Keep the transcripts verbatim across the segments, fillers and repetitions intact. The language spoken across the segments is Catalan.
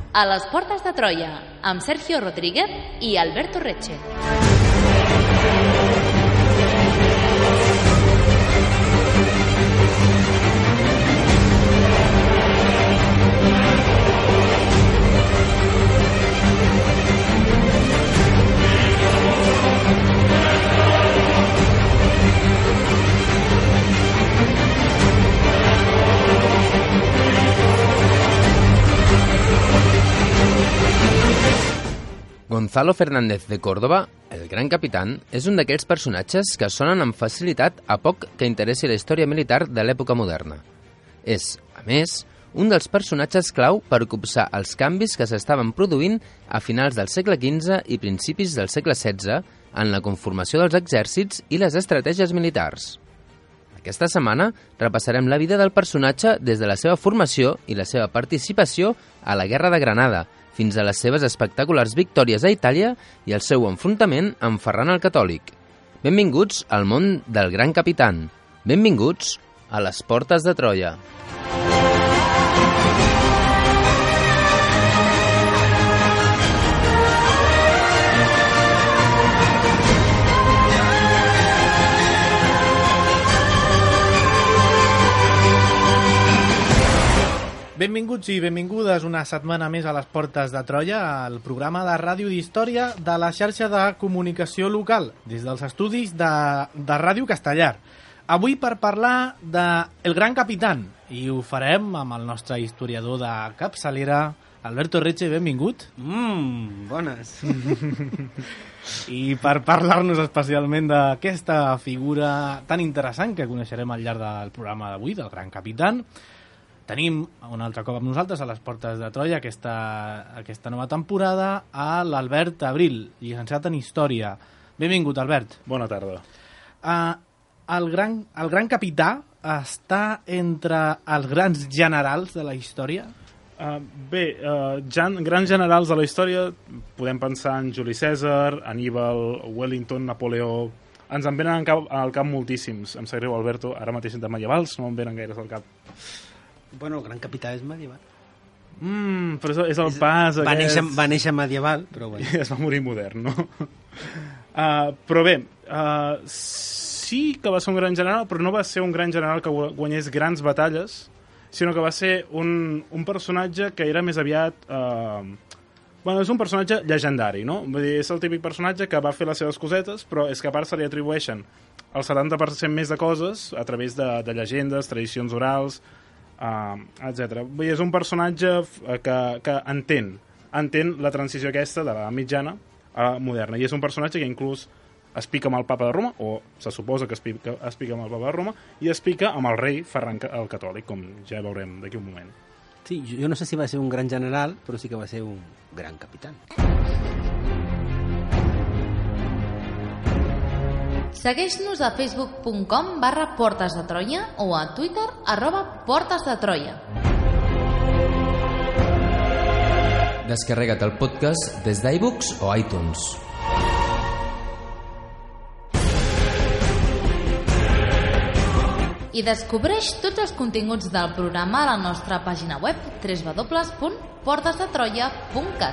A les portes de Troia, amb Sergio Rodríguez i Alberto Reche. Gonzalo Fernández de Córdoba, el gran capitán, és un d'aquells personatges que sonen amb facilitat a poc que interessi la història militar de l'època moderna. És, a més, un dels personatges clau per copsar els canvis que s'estaven produint a finals del segle quinze i principis del segle setze en la conformació dels exèrcits i les estratègies militars. Aquesta setmana repassarem la vida del personatge des de la seva formació i la seva participació a la Guerra de Granada, fins a les seves espectaculars victòries a Itàlia i el seu enfrontament amb Ferran el Catòlic. Benvinguts al món del gran capitán. Benvinguts a les portes de Troia. Benvinguts i benvingudes una setmana més a les Portes de Troia, el programa de ràdio d'història de la xarxa de comunicació local, des dels estudis de, de Ràdio Castellar. Avui per parlar de El Gran Capitán, i ho farem amb el nostre historiador de capçalera, Alberto Reche, benvingut. Mmm, bones. I per parlar-nos especialment d'aquesta figura tan interessant que coneixerem al llarg del programa d'avui, del Gran Capitán, tenim un altre cop amb nosaltres a les Portes de Troia aquesta, aquesta nova temporada a l'Albert Abril, llicenciat en Història. Benvingut, Albert. Bona tarda. Uh, el, gran, el Gran Capità està entre els grans generals de la història? Uh, bé, uh, gen grans generals de la història, podem pensar en Juli Cèsar, Aníbal, Wellington, Napoleó. Ens en venen al cap, al cap moltíssims. Em sap greu, Alberto, ara mateix de medievals no em venen gaires al cap. Bueno, el Gran Capità és medieval. Mm, però és el pas... Va aquest... néixer, va néixer medieval, però bueno. I es va morir modern, no? Uh, però bé, uh, sí que va ser un gran general, però no va ser un gran general que guanyés grans batalles, sinó que va ser un, un personatge que era més aviat... Uh, bueno, és un personatge llegendari, no? Vull dir, és el típic personatge que va fer les seves cosetes, però és que a part se li atribueixen el setanta per cent més de coses a través de, de llegendes, tradicions orals... Uh, etcètera. Vull dir, és un personatge que, que entén entén la transició aquesta de la mitjana a la moderna, i és un personatge que inclús es pica amb el papa de Roma, o se suposa que es pica, es pica amb el papa de Roma, i es pica amb el rei Ferran el Catòlic, com ja veurem d'aquí un moment. Sí, jo no sé si va ser un gran general, però sí que va ser un gran capità. Segueix-nos a facebook punt com barra Portes de Troia o a Twitter arroba Portes de Troia. Descarrega't el podcast des d'iBooks o iTunes. I descobreix tots els continguts del programa a la nostra pàgina web w w w punt portes de troia punt cat.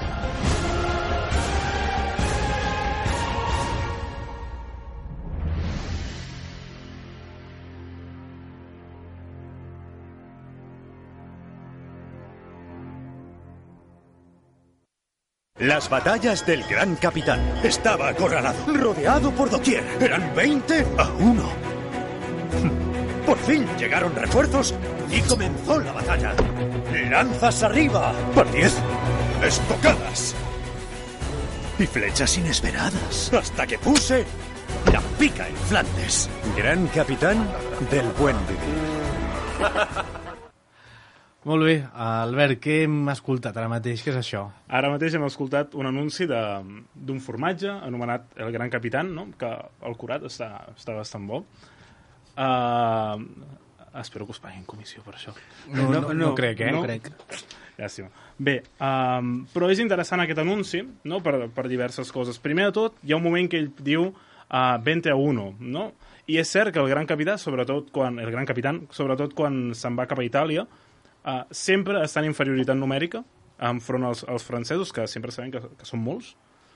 Las batallas del Gran Capitán. Estaba acorralado, rodeado por doquier. Eran veinte a uno. Por fin llegaron refuerzos y comenzó la batalla. Lanzas arriba. Por diez. Estocadas. Y flechas inesperadas. Hasta que puse la pica en Flandes. Gran Capitán del buen vivir. Molt bé, Albert, què hem escoltat ara mateix? Què és això? Ara mateix hem escoltat un anunci d'un formatge anomenat El Gran Capitán, no? Que el curat està, està bastant bo. Uh, espero que us paguin comissió per això. No, no, no, no crec, eh? No, no crec. Llàstima. Bé, um, però és interessant aquest anunci, no? per, per diverses coses. Primer de tot, hi ha un moment que ell diu uh, veinte a uno, no? I és cert que el Gran Capità, sobretot quan, el Gran Capitán, sobretot quan se'n va cap a Itàlia, Uh, sempre està en inferioritat numèrica enfront als, als francesos, que sempre sabem que, que són molts.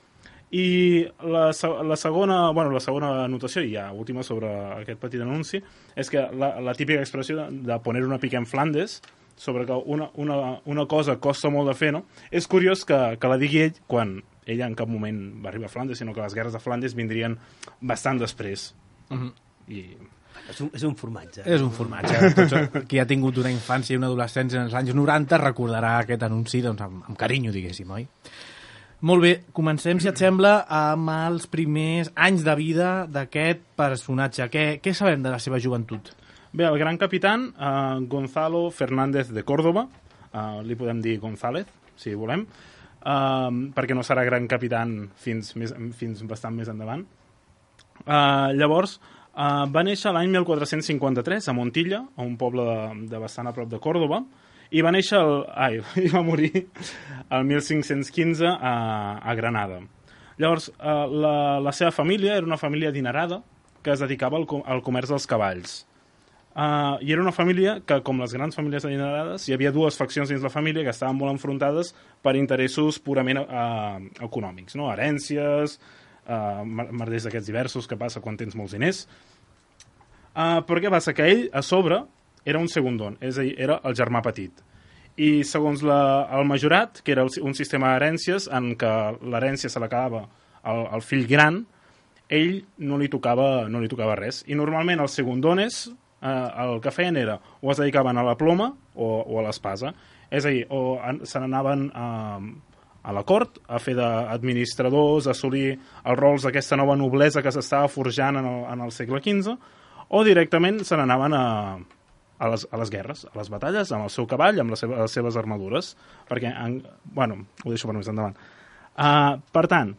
I la, la segona, bueno, la segona anotació, i ja última sobre aquest petit anunci, és que la, la típica expressió de, de poner una pica en Flandes, sobre que una, una, una cosa costa molt de fer, no? És curiós que, que la digui ell quan ella en cap moment va arribar a Flandes, sinó que les guerres de Flandes vindrien bastant després. Uh-huh. I... És un, és un formatge. És un formatge. Tots qui ha tingut una infància i una adolescència en els anys noranta recordarà aquest anunci doncs, amb, amb carinyo, diguéssim, oi? Molt bé, comencem, si et sembla, amb els primers anys de vida d'aquest personatge. Què, què sabem de la seva joventut? Bé, el gran capitán, uh, Gonzalo Fernández de Córdoba, uh, li podem dir González, si volem, uh, perquè no serà gran capitán fins, més, fins bastant més endavant. Uh, llavors, uh, va néixer l'any mil quatre-cents cinquanta-tres a Montilla, a un poble de, de bastant a prop de Córdoba, i va néixer el, ai, i va morir el mil cinc-cents quinze a, a Granada. Llavors, eh, la, la seva família era una família adinerada que es dedicava al, al comerç dels cavalls. Eh, I era una família que, com les grans famílies adinerades, hi havia dues faccions dins la família que estaven molt enfrontades per interessos purament eh, econòmics, no? Herències, eh, merders d'aquests diversos que passa quan tens molts diners. Eh, però què passa? Que ell, a sobre, era un segundón, és a dir, era el germà petit. I segons la, el majorat, que era un sistema d'herències en què l'herència se l'acabava al, al fill gran, ell no li tocava, no li tocava res. I normalment els segundones eh, el que feien era o es dedicaven a la ploma o, o a l'espasa. És a dir, o se n'anaven a, a la cort a fer d'administradors, a assolir els rols d'aquesta nova noblesa que s'estava forjant en el, en el segle quinze, o directament se n'anaven a A les, a les guerres, a les batalles, amb el seu cavall, amb les seves, les seves armadures, perquè, en, bueno, ho deixo per més endavant. Uh, per tant,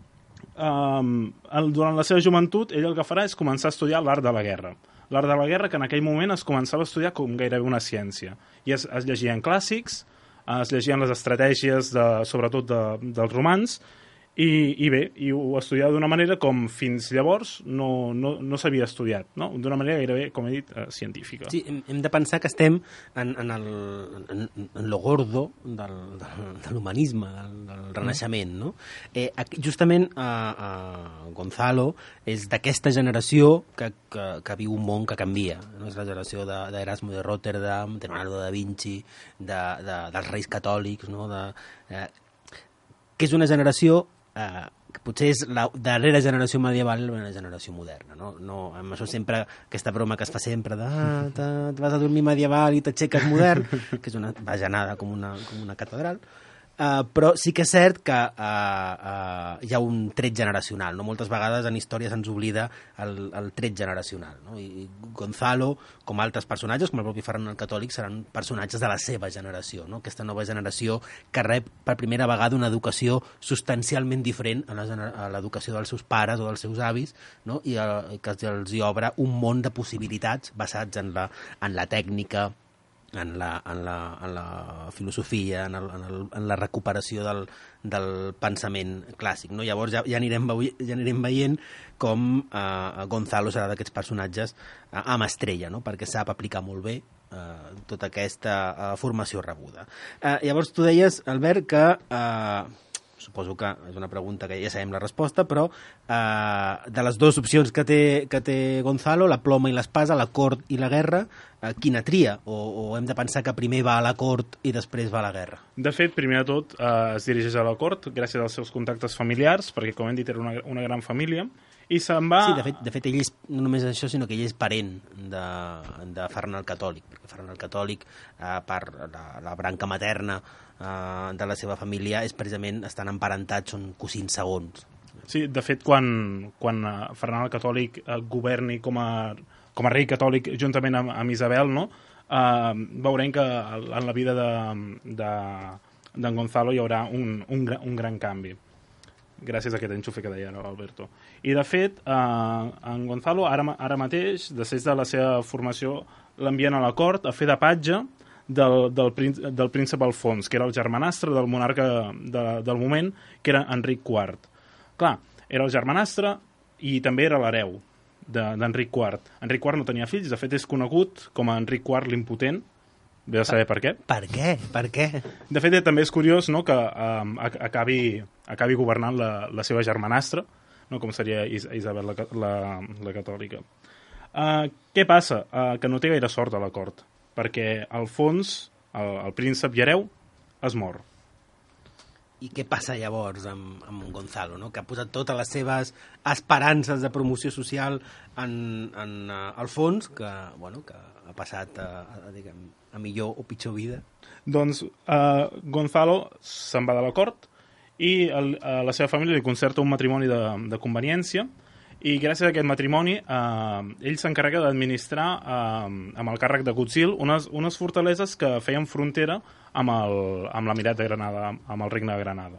um, el, durant la seva joventut, ell el que farà és començar a estudiar l'art de la guerra. L'art de la guerra que en aquell moment es començava a estudiar com gairebé una ciència. I es, es llegien clàssics, es llegien les estratègies, de, sobretot de, dels romans, I, i bé, i ho estudiava d'una manera com fins llavors no, no, no s'havia estudiat, no? D'una manera gairebé, com he dit, eh, científica. Sí, hem, hem de pensar que estem en, en, el, en, en lo gordo del, del, de l'humanisme, del, del Renaixement, no? Eh, justament eh, eh, Gonzalo és d'aquesta generació que, que, que viu un món que canvia, no? És la generació d'Erasmo de, de Rotterdam, de Leonardo da Vinci, de, de, dels reis catòlics, no? De, eh, que és una generació Uh, que potser és la darrera generació medieval i la generació moderna, no? No, amb això sempre, aquesta broma que es fa sempre de ah, te, te vas a dormir medieval i t'aixeques modern, que és una bajanada com una, com una catedral. Uh, però sí que és cert que uh, uh, hi ha un tret generacional, no? Moltes vegades en història se'ns oblida el, el tret generacional, no? I Gonzalo, com altres personatges, com el propi Ferran el Catòlic, seran personatges de la seva generació, no? Aquesta nova generació que rep per primera vegada una educació substancialment diferent a l'educació dels seus pares o dels seus avis, no? I uh, que els hi obre un món de possibilitats basats en la, en la tècnica, en la, en la, en la filosofia, en, el, en, el, en la recuperació del, del pensament clàssic, no? Llavors ja, ja, anirem, ja anirem veient com eh, Gonzalo serà d'aquests personatges eh, amb estrella, no? Perquè sap aplicar molt bé eh, tota aquesta eh, formació rebuda. Eh, llavors tu deies, Albert, que eh, suposo que és una pregunta que ja sabem la resposta, però eh, de les dues opcions que té, que té Gonzalo, la ploma i l'espasa, la cort i la guerra, eh, quina tria? O, o hem de pensar que primer va a la cort i després va a la guerra? De fet, primer de tot, eh, es dirigeix a la cort gràcies als seus contactes familiars, perquè, com hem dit, era una, una gran família, i se'n va... Sí, de fet, de fet ell és, no només això, sinó que ell és parent de, de Ferran el Catòlic, perquè Ferran el Catòlic, eh, per la, la branca materna eh, de la seva família, és precisament, estan emparentats, són cosins segons. Sí, de fet, quan, quan Ferran el Catòlic eh, governi com a, com a rei catòlic juntament amb, amb Isabel, no? eh, veurem que en la vida d'en de, de, Gonzalo hi haurà un, un, un gran canvi, gràcies a aquest enxufe que deia l'Alberto. I, de fet, eh, en Gonzalo, ara, ara mateix, després de la seva formació, l'envien a la cort a fer de patge del, del, príncep, del príncep Alfons, que era el germanastre del monarca de, del moment, que era Enric quart. Clar, era el germanastre i també era l'hereu d'Enric quart. Enric quart no tenia fills, de fet és conegut com a Enric quart l'impotent, Ve a saber per què. Per què? Per què? De fet, també és curiós, no?, que um, acabi, acabi governant la, la seva germanastra, no?, com seria Is Isabel la, la, la catòlica. Uh, què passa? Uh, que no té gaire sort a la cort, perquè Alfons, el, el príncep i hereu, es mor. I què passa llavors amb, amb Gonzalo, no?, que ha posat totes les seves esperances de promoció social en, en uh, Alfons, que, bueno, que ha passat a, a, diguem, a millor o pitjor vida? Doncs uh, Gonzalo se'n va de la cort i el, uh, la seva família li concerta un matrimoni de, de conveniència, i gràcies a aquest matrimoni eh, ell s'encarrega d'administrar eh, amb el càrrec de Gutzil unes, unes fortaleses que feien frontera amb, el, amb l'Emirat de Granada, amb el regne de Granada.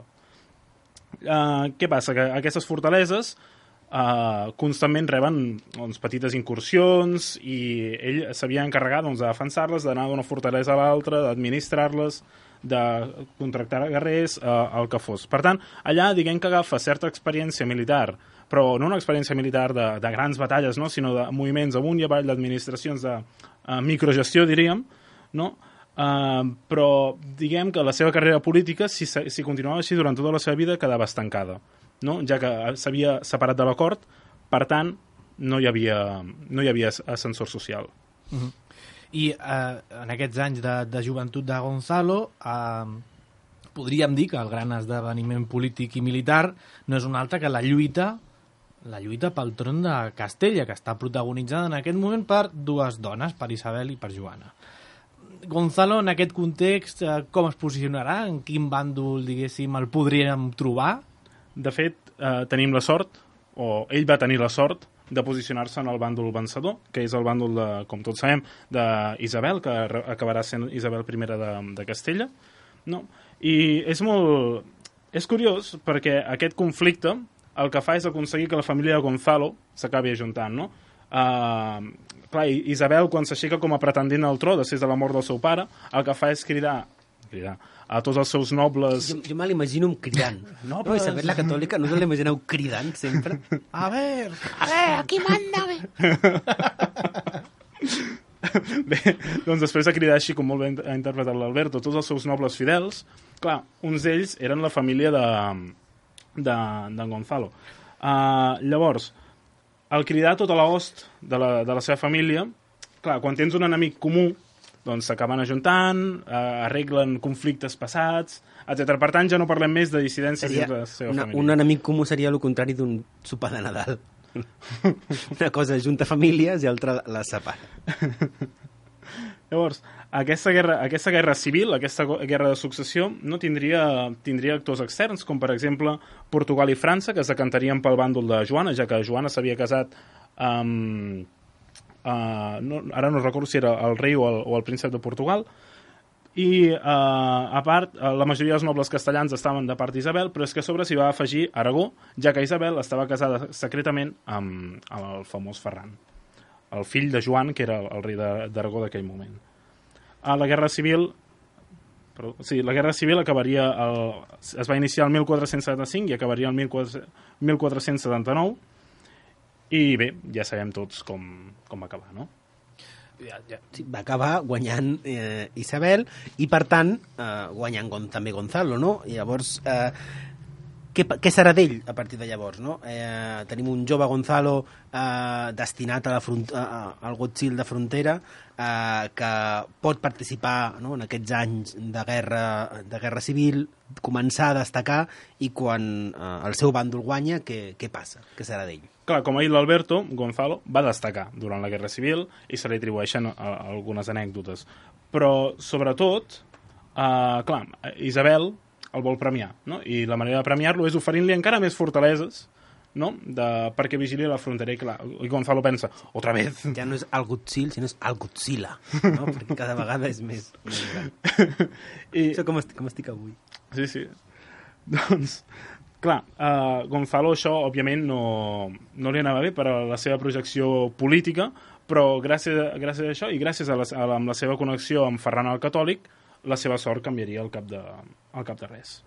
Eh, què passa? Que aquestes fortaleses eh, constantment reben doncs, petites incursions i ell s'havia encarregat doncs, de defensar-les, d'anar d'una fortalesa a l'altra, d'administrar-les, de contractar guerrers, eh, el que fos. Per tant, allà diguem que agafa certa experiència militar, però no una experiència militar de, de grans batalles, no?, sinó de moviments amunt i avall, d'administracions de uh, microgestió, diríem, no? Uh, però diguem que la seva carrera política, si, si continuava així durant tota la seva vida, quedava estancada, no?, ja que s'havia separat de la cort, per tant, no hi havia, no hi havia ascensor social. Uh-huh. I uh, en aquests anys de, de joventut de Gonzalo, uh, podríem dir que el gran esdeveniment polític i militar no és un altre que la lluita la lluita pel tron de Castella, que està protagonitzada en aquest moment per dues dones, per Isabel i per Joana. Gonzalo, en aquest context, eh, com es posicionarà? En quin bàndol, diguéssim, el podríem trobar? De fet, eh, tenim la sort, o ell va tenir la sort, de posicionar-se en el bàndol vencedor, que és el bàndol, de, com tots sabem, d'Isabel, que acabarà sent Isabel I de, de Castella. No? I és molt... És curiós, perquè aquest conflicte el que fa és aconseguir que la família de Gonzalo s'acabi ajuntant, no? Uh, clar, Isabel, quan s'aixeca com a pretendent al tro després de la mort del seu pare, el que fa és cridar, cridar a tots els seus nobles... Jo, jo me l'imagino cridant. No, però Isabel la catòlica, no us l'imagineu cridant sempre? A ver, a ver, aquí manda, bé. Bé, doncs després de cridar així, com molt bé ha interpretat l'Alberto, tots els seus nobles fidels, clar, uns d'ells eren la família de... de, de Gonzalo. Uh, llavors, al cridar tota l'host de, la, de la seva família, clar, quan tens un enemic comú, doncs s'acaben ajuntant, uh, arreglen conflictes passats, etcètera. Per tant, ja no parlem més de dissidències seria dins de la seva una, família. Un enemic comú seria el contrari d'un sopar de Nadal. Una cosa junta famílies i altra les separa. Llavors, aquesta guerra, aquesta guerra civil, aquesta guerra de successió, no tindria, tindria actors externs, com per exemple Portugal i França, que es decantarien pel bàndol de Joana, ja que Joana s'havia casat amb... Uh, no, ara no recordo si era el rei o el, o el príncep de Portugal, i uh, a part, uh, la majoria dels nobles castellans estaven de part d'Isabel, però és que a sobre s'hi va afegir Aragó, ja que Isabel estava casada secretament amb, amb el famós Ferran, el fill de Joan, que era el rei d'Aragó d'aquell moment. A la Guerra Civil, perdó, sí, la Guerra Civil acabaria el, es va iniciar el mil quatre-cents setanta-cinc i acabaria el mil quatre-cents setanta-nou, i bé, ja sabem tots com, com va acabar, no? Ja, ja. Sí, va acabar guanyant eh, Isabel i, per tant, eh, guanyant gon, també Gonzalo, no? I llavors... Eh, Què, què serà d'ell a partir de llavors, no? Eh, tenim un jove Gonzalo eh, destinat a la front, a, al Gutzil de frontera eh, que pot participar, no?, en aquests anys de guerra, de guerra civil, començar a destacar, i quan eh, el seu bàndol guanya, què, què passa? Què serà d'ell? Clar, com ha dit l'Alberto, Gonzalo va destacar durant la Guerra Civil i se li atribueixen a, a algunes anècdotes. Però, sobretot, eh, clar, Isabel el vol premiar, no? I la manera de premiar-lo és oferint-li encara més fortaleses, no?, de, perquè vigili la frontera. I, clar, i Gonzalo pensa, otra vez. Ja no és el Gutzil, sinó és el Gutzila, no? Perquè cada vegada és més, més gran. I... Això com estic, com estic avui. Sí, sí. Doncs, clar, uh, Gonzalo això, òbviament, no, no li anava bé per a la seva projecció política, però gràcies, gràcies a això i gràcies a la, a la, amb la seva connexió amb Ferran el Catòlic, la seva sort canviaria al cap de, al cap de res.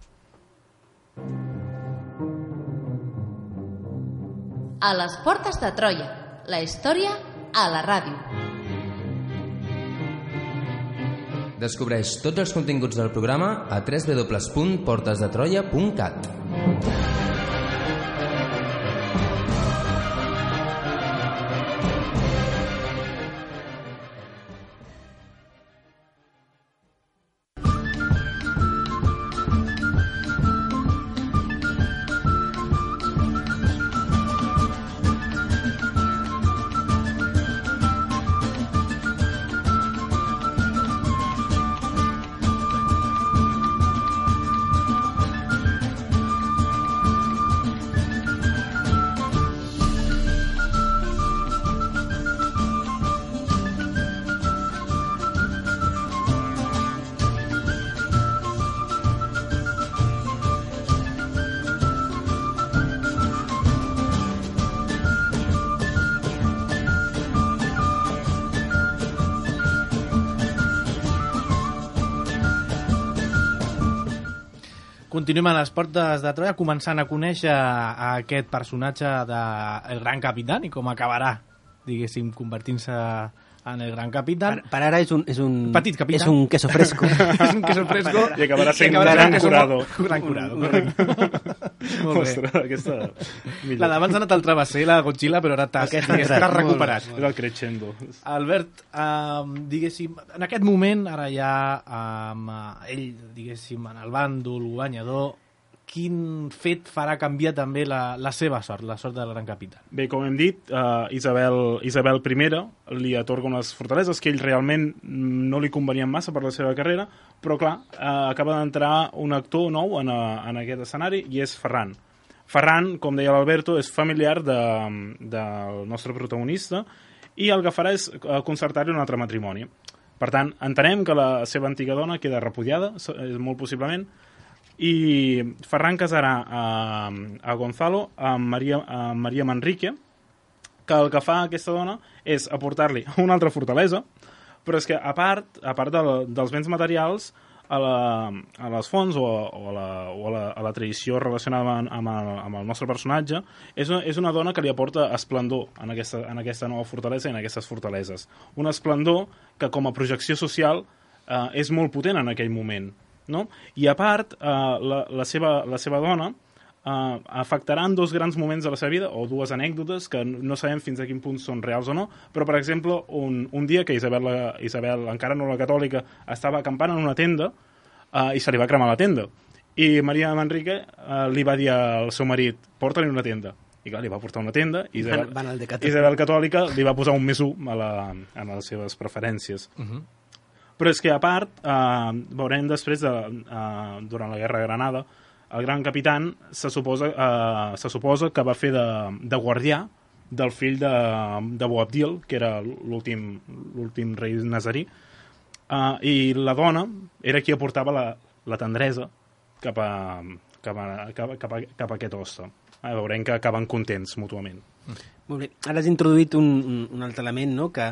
A les portes de Troia, la història a la ràdio. Descobreix tots els continguts del programa a w w w punt portes de troia punt cat. Continuem a les portes de Troia, començant a conèixer a aquest personatge de El Gran Capitán i com acabarà, diguéssim, convertint-se en El Gran Capitán. Per, per ara és un, és un, Petit capitán. És un queso fresco. És un queso fresco. I acabarà sent un acabarà gran sent curado. Un gran curado, correcte. Molt bé. Ostres, aquesta... millor. La d'abans ha anat al travesser, la Godzilla, però ara t'has t'has recuperat. És el crescendo. Albert, um, diguéssim, en aquest moment, ara ja, um, ell, diguéssim, en el bàndol guanyador, quin fet farà canviar també la, la seva sort, la sort del Gran Capità? Bé, com hem dit, uh, Isabel, Isabel I li atorga unes fortaleses que ell realment no li convenien massa per la seva carrera, però clar, uh, acaba d'entrar un actor nou en, a, en aquest escenari i és Ferran. Ferran, com deia l'Alberto, és familiar de, del nostre protagonista i el que farà és uh, concertar-li un altre matrimoni. Per tant, entenem que la seva antiga dona queda repudiada, molt possiblement, i Ferran casarà a, a Gonzalo amb Maria, a Maria Manrique, que el que fa aquesta dona és aportar-li una altra fortalesa, però és que a part, a part de, dels béns materials, a, la, a les fonts o, a, o, a, la, o a, la, a la tradició relacionada amb, amb, el, amb el nostre personatge, és una, és una dona que li aporta esplendor en aquesta, en aquesta nova fortalesa i en aquestes fortaleses. Un esplendor que com a projecció social eh, és molt potent en aquell moment. No? I a part, eh, la, la, seva, la seva dona eh, afectarà en dos grans moments de la seva vida, o dues anècdotes que no sabem fins a quin punt són reals o no, però, per exemple, un, un dia que Isabel, la, Isabel, encara no la catòlica, estava acampant en una tenda eh, i se li va cremar la tenda. I Maria Manrique eh, li va dir al seu marit, porta-li una tenda. I clar, li va portar una tenda i Isabel, van, van al de Isabel catòlica li va posar un més un a, la, a les seves preferències. Uh -huh. Però és que, a part, eh, veurem després, de, eh, durant la Guerra de Granada, el Gran Capitán se suposa, eh, se suposa que va fer de, de guardià del fill de, de Boabdil, que era l'últim l'últim rei nazarí, eh, i la dona era qui aportava la, la tendresa cap a, cap a, cap a, cap a, cap a aquest hoste. Eh, veurem que acaben contents mútuament. Molt bé. Ara has introduït un, un, un altre element, no?, que,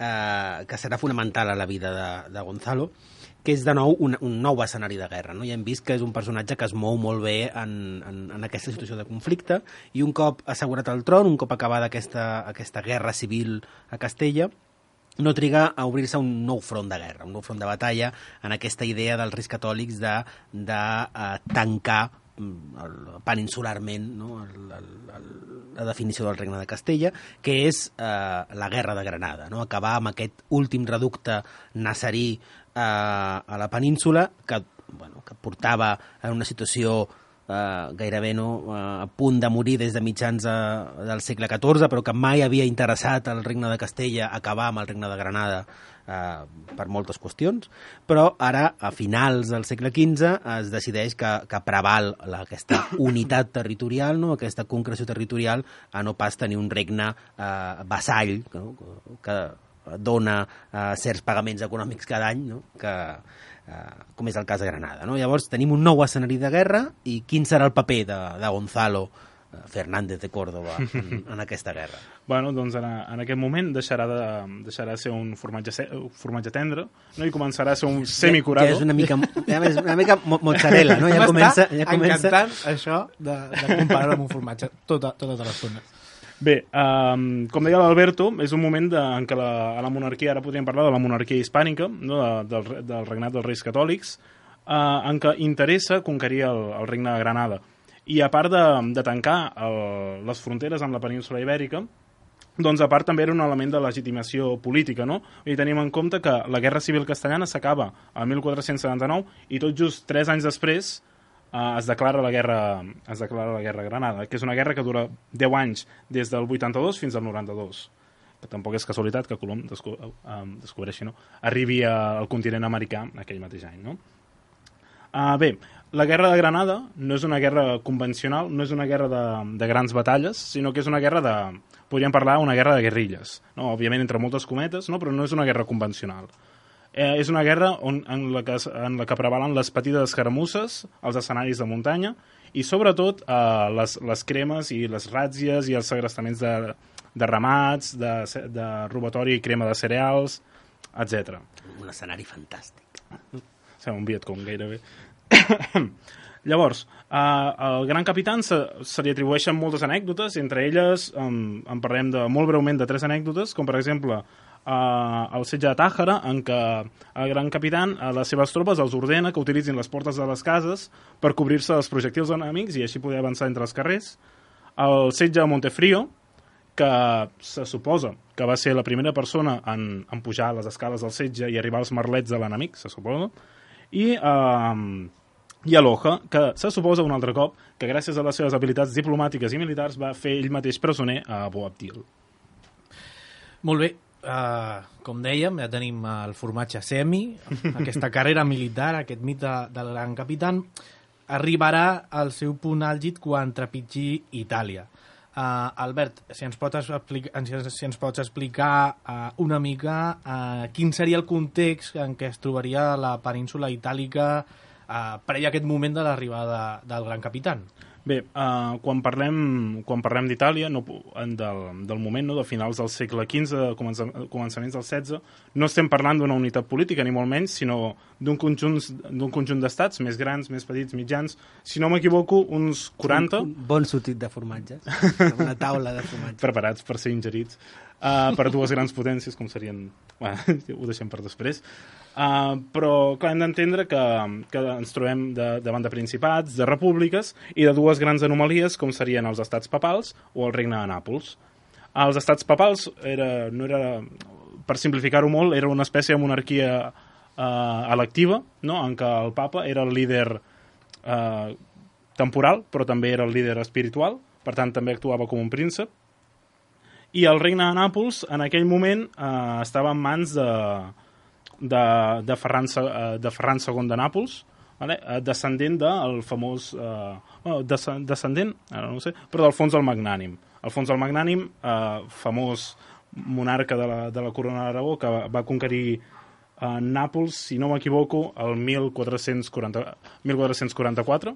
eh, que serà fonamental a la vida de, de Gonzalo, que és de nou un, un nou escenari de guerra. No? Ja hem vist que és un personatge que es mou molt bé en, en, en aquesta situació de conflicte i un cop assegurat el tron, un cop acabada aquesta, aquesta guerra civil a Castella, no triga a obrir-se un nou front de guerra, un nou front de batalla en aquesta idea dels reis catòlics de, de uh, tancar el, peninsularment, no? el, el, el, la definició del Regne de Castella, que és eh, la Guerra de Granada, no? Acabar amb aquest últim reducte nazarí eh, a la península que, bueno, que portava en una situació eh, gairebé no, eh, a punt de morir des de mitjans eh, del segle catorze, però que mai havia interessat al Regne de Castella acabar amb el Regne de Granada eh, per moltes qüestions, però ara, a finals del segle quinze, es decideix que, que preval la, aquesta unitat territorial, no? Aquesta concreció territorial, a no pas tenir un regne eh, vassall, no? que dona eh, certs pagaments econòmics cada any, no? que, eh, com és el cas de Granada. No? Llavors tenim un nou escenari de guerra i quin serà el paper de, de Gonzalo Fernández de Córdoba en, en aquesta guerra? Bueno, doncs en, en aquest moment deixarà de, deixarà de ser un formatge, formatge tendre, no? I començarà a ser un semicurado. Ja, ja és una mica, ja és una mica mozzarella, no? Ja comença, ja comença... encantant això de, de comparar amb un formatge tota, totes les zones. Bé, um, com deia l'Alberto, és un moment de, en què la, a la monarquia, ara podríem parlar de la monarquia hispànica, no? de, del, del regnat dels reis catòlics, uh, en què interessa conquerir el, el regne de Granada. I a part de, de tancar el, les fronteres amb la península ibèrica, doncs a part també era un element de legitimació política, no? I tenim en compte que la Guerra Civil Castellana s'acaba el mil quatre-cents setanta-nou i tot just tres anys després eh, es declara la guerra es declara la guerra Granada, que és una guerra que dura deu anys, des del vuitanta-dos fins al noranta-dos. Que tampoc és casualitat que Colom desco eh, descobreixi, no? Arribi al continent americà aquell mateix any, no? Uh, bé, la guerra de Granada no és una guerra convencional, no és una guerra de, de grans batalles, sinó que és una guerra de... podríem parlar una guerra de guerrilles, no? Òbviament entre moltes cometes, no? Però no és una guerra convencional. Eh, és una guerra on, en, la que, en la que prevalen les petites escaramusses, els escenaris de muntanya i sobretot eh, les, les cremes i les ràtzies i els segrestaments de, de ramats, de, de robatori i crema de cereals, etcètera. Un escenari fantàstic. Sí, un Vietcong gairebé. Llavors, eh, al Gran Capitán se, se li atribueixen moltes anècdotes, entre elles um, en parlem de, molt breument de tres anècdotes, com per exemple eh, el setge de Tàjara, en què el Gran Capitán a les seves tropes els ordena que utilitzin les portes de les cases per cobrir-se dels projectils enemics i així poder avançar entre els carrers. El setge de Montefrío, que se suposa que va ser la primera persona en, en pujar les escales del setge i arribar als merlets de l'enemic, se suposa, i... Eh, i a Loja, que se suposa un altre cop que gràcies a les seves habilitats diplomàtiques i militars va fer ell mateix presoner a Boabdil. Molt bé, uh, com dèiem, ja tenim el formatge semi, aquesta carrera militar, aquest mite del Gran Capitán, arribarà al seu punt àlgid quan trepitgi Itàlia. Uh, Albert, si ens pots explicar, si ens pots explicar uh, una mica uh, quin seria el context en què es trobaria la península itàlica Uh, previ a aquest moment de l'arribada del Gran Capitán. Bé, uh, quan parlem, quan parlem d'Itàlia, no, del, del moment, no, de finals del segle quinze, comença, començaments del setze, no estem parlant d'una unitat política, ni molt menys, sinó d'un conjunt, d'un conjunt d'estats, més grans, més petits, mitjans. Si no m'equivoco, uns quaranta... Un, un bon sortit de formatges, una taula de formatges. Preparats per ser ingerits uh, per dues grans potències, com serien... Bueno, ho deixem per després. Uh, però clar, hem d'entendre que, que ens trobem de, davant de principats, de repúbliques i de dues grans anomalies com serien els estats papals o el regne de Nàpols. Els estats papals era, no era, per simplificar-ho molt, era una espècie de monarquia uh, electiva, no? En què el papa era el líder uh, temporal, però també era el líder espiritual, per tant també actuava com un príncep. I el regne de Nàpols en aquell moment uh, estava en mans de de, de, Ferran, de Ferran segon de Nàpols, vale? Descendent del famós... Eh, bueno, descendent, ara no ho sé, però d'Alfons el Magnànim. Alfons el Magnànim, eh, famós monarca de la, de la corona d'Aragó, que va, va conquerir eh, Nàpols, si no m'equivoco, el mil quatre-cents quaranta-quatre,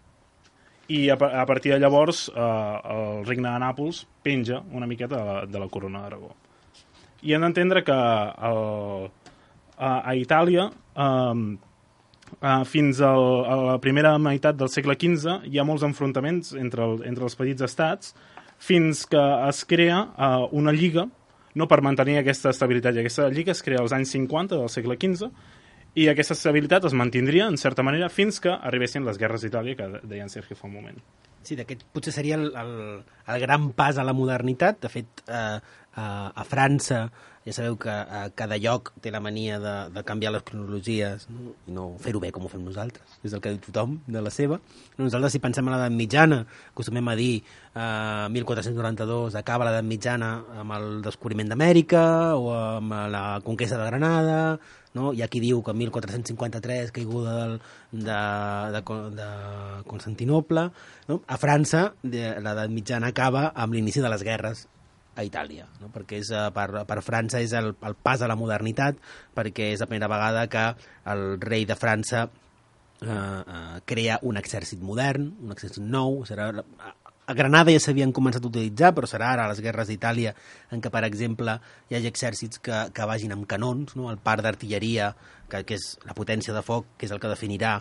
i a, a partir de llavors eh, el regne de Nàpols penja una miqueta de la, de la corona d'Aragó. I hem d'entendre que el... Uh, a Itàlia, um, uh, fins al, a la primera meitat del segle quinze, hi ha molts enfrontaments entre, el, entre els petits estats, fins que es crea uh, una lliga, no, per mantenir aquesta estabilitat. I aquesta lliga es crea als anys cinquanta del segle quinze, i aquesta estabilitat es mantindria, en certa manera, fins que arribessin les guerres d'Itàlia, que deia en Sergio fa un moment. Sí, d'aquest potser seria el, el, el gran pas a la modernitat. De fet, eh, a, a França ja sabeu que a cada lloc té la mania de, de canviar les cronologies, no? I no fer-ho bé com ho fem nosaltres. És el que diu tothom de la seva. Nosaltres, si pensem en l'edat mitjana, acostumem a dir eh, mil quatre-cents noranta-dos acaba l'edat mitjana amb el descobriment d'Amèrica o amb la conquesta de Granada, no? Hi ha qui diu que mil quatre-cents cinquanta-tres caiguda del, de, de, de Constantinople, no? A França l'edat mitjana acaba amb l'inici de les guerres a Itàlia, no? Perquè és, per, per França és el, el pas a la modernitat, perquè és la primera vegada que el rei de França eh, eh, crea un exèrcit modern, un exèrcit nou. Serà, a Granada ja s'havien començat a utilitzar, però serà ara a les guerres d'Itàlia en què, per exemple, hi hagi exèrcits que, que vagin amb canons, no? El par d'artilleria, que, que és la potència de foc, que és el que definirà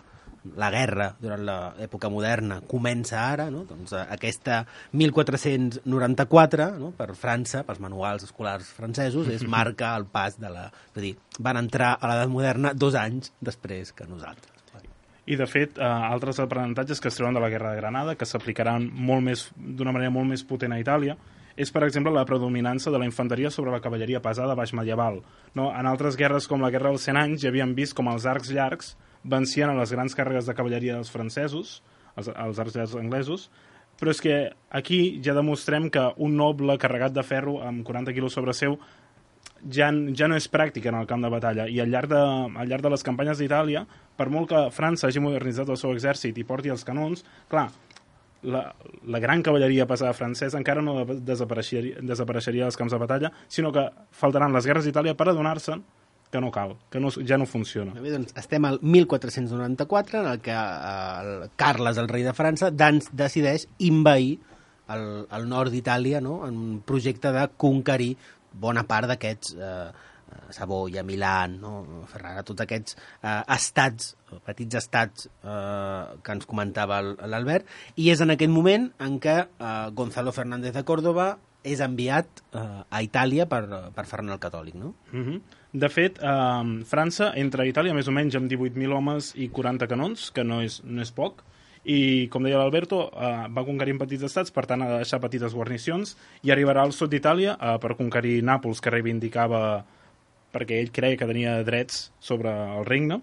la guerra durant l'època moderna comença ara, no? Doncs aquesta mil quatre-cents noranta-quatre, no? Per França, pels manuals escolars francesos, és marca el pas de la... És a dir, van entrar a l'edat moderna dos anys després que nosaltres. I, de fet, eh, altres aprenentatges que es treuen de la Guerra de Granada, que s'aplicaran molt més d'una manera molt més potent a Itàlia, és, per exemple, la predominança de la infanteria sobre la cavalleria pesada baix medieval. No? En altres guerres, com la Guerra dels Cent Anys, ja havien vist com els arcs llargs vencien a les grans càrregues de cavalleria dels francesos, els, els arcs llargs anglesos, però és que aquí ja demostrem que un noble carregat de ferro amb quaranta quilos sobre seu ja, ja no és pràctica en el camp de batalla, i al llarg de, al llarg de les campanyes d'Itàlia, per molt que França hagi modernitzat el seu exèrcit i porti els canons, clar, la, la gran cavalleria pesada francesa encara no desapareixeria, desapareixeria dels camps de batalla, sinó que faltaran les guerres d'Itàlia per adonar-se que no cal, que no, ja no funciona. Bé, doncs estem al mil quatre-cents noranta-quatre, en el que el Carles, el rei de França, decideix invair el, el nord d'Itàlia, no? En un projecte de conquerir bona part d'aquests eh, Savoia, Milán, no? Ferrara, tots aquests eh, estats, petits estats eh, que ens comentava l'Albert, i és en aquest moment en què eh, Gonzalo Fernández de Córdoba és enviat eh, a Itàlia per, per Ferran el Catòlic, no? Mm-hmm. De fet, eh, França entra a Itàlia més o menys amb divuit mil homes i quaranta canons, que no és, no és poc, i, com deia l'Alberto, eh, va conquerir en petits estats, per tant ha de deixar petites guarnicions, i arribarà al sud d'Itàlia eh, per conquerir Nàpols, que reivindicava perquè ell creia que tenia drets sobre el regne,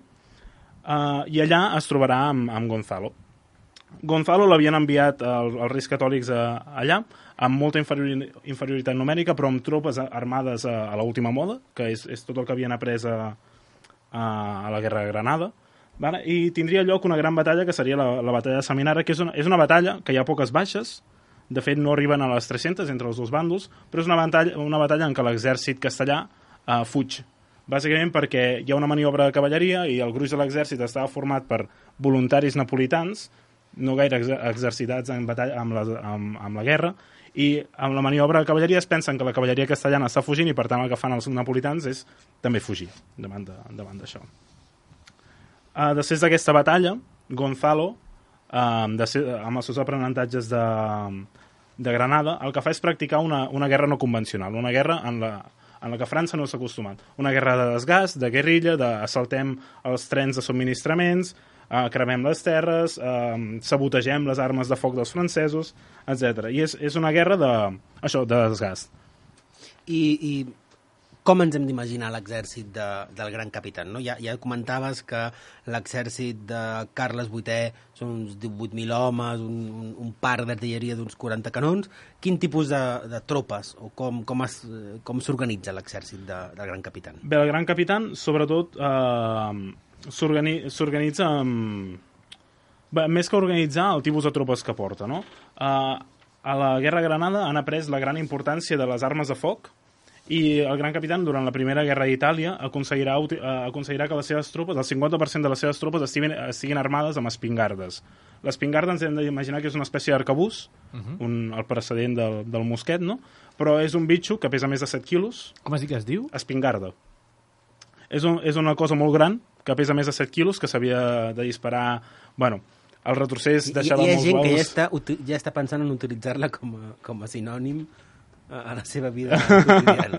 uh, i allà es trobarà amb, amb Gonzalo. Gonzalo l'havien enviat els, els reis catòlics a, allà, amb molta inferiori, inferioritat numèrica, però amb tropes armades a, a l'última moda, que és, és tot el que havien après a, a, a la Guerra de Granada, vale? I tindria lloc una gran batalla, que seria la, la batalla de Saminara, que és una, és una batalla que hi ha poques baixes, de fet no arriben a les tres-centes entre els dos bàndols, però és una batalla, una batalla en què l'exèrcit castellà Uh, fuig, bàsicament perquè hi ha una maniobra de cavalleria i el gruix de l'exèrcit estava format per voluntaris napolitans, no gaire ex exercitats en batalla, amb, la, amb, amb la guerra, i amb la maniobra de cavalleria es pensen que la cavalleria castellana està fugint i per tant el que fan els napolitans és també fugir davant d'això. Uh, després d'aquesta batalla, Gonzalo, uh, de ser, amb els seus aprenentatges de, de Granada, el que fa és practicar una, una guerra no convencional, una guerra en la en la que França no s'ha acostumat. Una guerra de desgast, de guerrilla, d'assaltem els trens de subministraments, eh, cremem les terres, eh, sabotegem les armes de foc dels francesos, etcètera. I és, és una guerra de, això, de desgast. I, i com ens hem d'imaginar l'exèrcit de, del gran capità? No? Ja, ja comentaves que l'exèrcit de Carles vuitè són uns divuit mil homes, un, un, un parc d'artilleria d'uns quaranta canons. Quin tipus de, de tropes o com, com, es, com s'organitza l'exèrcit de, del gran capità? Bé, el gran capità, sobretot, eh, s'organitza amb... Bé, més que organitzar, el tipus de tropes que porta, no? Eh, a la Guerra de Granada han après la gran importància de les armes de foc, i el gran capità, durant la Primera Guerra d'Itàlia, aconseguirà, aconseguirà que les seves tropes, el cinquanta per cent de les seves tropes estiguin, estiguin armades amb espingardes. L'espingarda ens hem d'imaginar que és una espècie d'arcabús, uh -huh. un, el precedent del, del mosquet, no? Però és un bitxo que pesa més de set quilos. Com es diu que es diu? Espingarda. És, un, és una cosa molt gran, que pesa més de set quilos, que s'havia de disparar... Bueno, el retrocés deixava molts baus... Hi ha gent que ja està, ja està pensant en utilitzar-la com, a, com a sinònim a la seva vida quotidiana.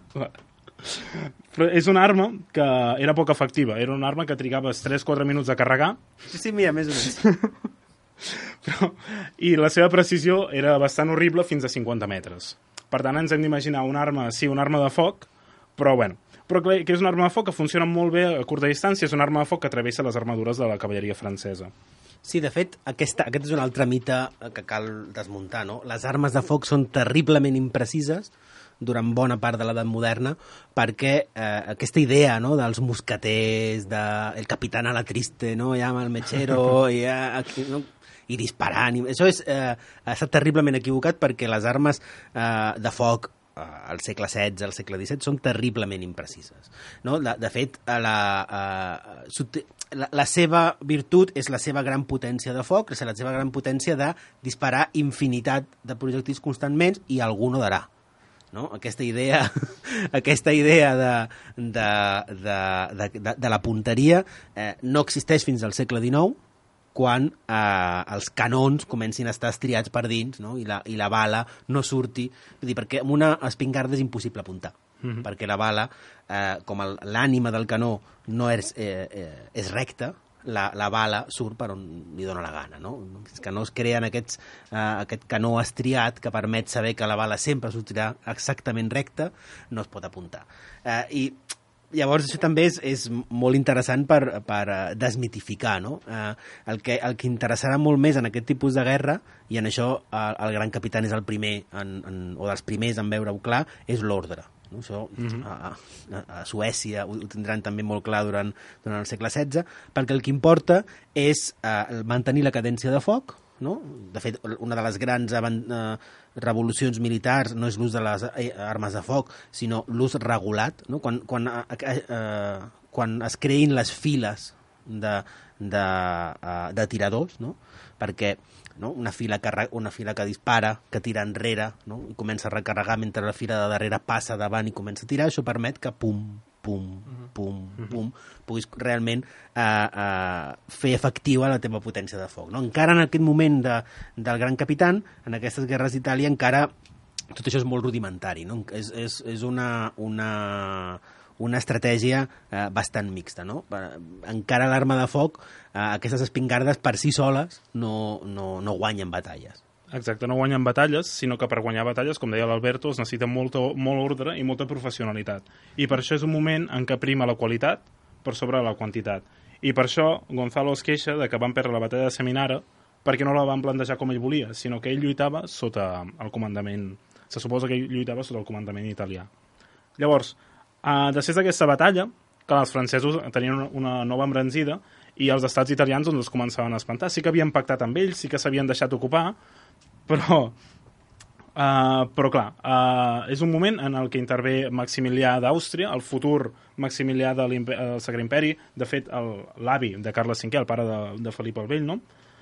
Però és una arma que era poc efectiva. Era una arma que trigaves tres quatre minuts a carregar. Sí, mira, més o menys. Però, i la seva precisió era bastant horrible fins a cinquanta metres. Per tant, ens hem d'imaginar una arma, sí, una arma de foc, però bueno, però que és una arma de foc que funciona molt bé a curta distància, és una arma de foc que travessa les armadures de la cavalleria francesa. Sí, de fet, aquesta, aquest és un altre mite que cal desmuntar, no? Les armes de foc són terriblement imprecises durant bona part de l'edat moderna perquè eh, aquesta idea, no?, dels mosqueters, de el capitán a la triste, no?, ja amb el mechero, i, ja, no? i disparant. I, això és, eh, ha estat terriblement equivocat perquè les armes eh, de foc al segle setze, al segle disset, són terriblement imprecises. No? De, de fet, la, la, la seva virtut és la seva gran potència de foc, és la seva gran potència de disparar infinitat de projectils constantment i algú no darà. No? Aquesta idea, aquesta idea de, de, de, de, de, de la punteria eh, no existeix fins al segle dinou, quan eh, els canons comencin a estar estriats per dins, no? I, la, i la bala no surti. Vull dir, perquè amb una espingarda és impossible apuntar, mm-hmm. perquè la bala, eh, com el, l'ànima del canó no és, eh, eh, és recta, la, la bala surt per on li dóna la gana, no? Els canons creen aquests, eh, aquest canó estriat que permet saber que la bala sempre sortirà exactament recta, no es pot apuntar. Eh, I llavors això també és, és molt interessant per, per uh, desmitificar, no? Uh, el, que, el que interessarà molt més en aquest tipus de guerra, i en això uh, el Gran Capitán és el primer, en, en, o dels primers en veure-ho clar, és l'ordre. No? Això mm-hmm. a, a, a Suècia ho, ho tindran també molt clar durant, durant el segle setze, perquè el que importa és uh, mantenir la cadència de foc, no? De fet, una de les grans uh, revolucions militars no és l'ús de les armes de foc, sinó l'ús regulat, no? Quan, quan, eh, eh, quan es creïn les files de, de, uh, de tiradors, no? Perquè no? una, fila que, una fila que dispara, que tira enrere, no? I comença a recarregar mentre la fila de darrere passa davant i comença a tirar, això permet que pum, pum, pum, pum, puguis realment eh, eh, fer efectiva la teva potència de foc. No? Encara en aquest moment de, del Gran Capitán, en aquestes guerres d'Itàlia, encara tot això és molt rudimentari. No? És, és, és una, una, una estratègia eh, bastant mixta. No? Encara l'arma de foc, eh, aquestes espingardes per si soles no, no, no guanyen batalles. Exacte, no guanyen batalles, sinó que per guanyar batalles, com deia l'Alberto, es necessita molt, molt ordre i molta professionalitat. I per això és un moment en què prima la qualitat per sobre la quantitat. I per això Gonzalo es queixa de que van perdre la batalla de Seminara perquè no la van plantejar com ell volia, sinó que ell lluitava sota el comandament... Se suposa que ell lluitava sota el comandament italià. Llavors, eh, després d'aquesta batalla, que els francesos tenien una nova embranzida i els estats italians doncs, es començaven a espantar. Sí que havien pactat amb ells, sí que s'havien deixat ocupar, però, uh, però clar, uh, és un moment en el que intervé Maximilià d'Àustria, el futur Maximilià de del Sacre Imperi, de fet l'avi de Carles cinquè, el pare de, de Felip el Vell, no?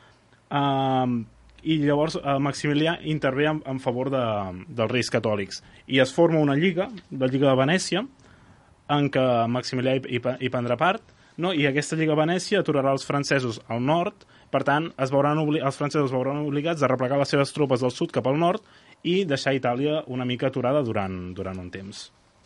Uh, i llavors uh, Maximilià intervé en, en favor de, dels reis catòlics i es forma una lliga, la Lliga de Venècia, en què Maximilià hi, hi, hi prendrà part, no? I aquesta Lliga de Venècia aturarà els francesos al nord. Per tant, es veuran obli- els francesos es veuran obligats a replegar les seves tropes del sud cap al nord i deixar Itàlia una mica aturada durant, durant un temps.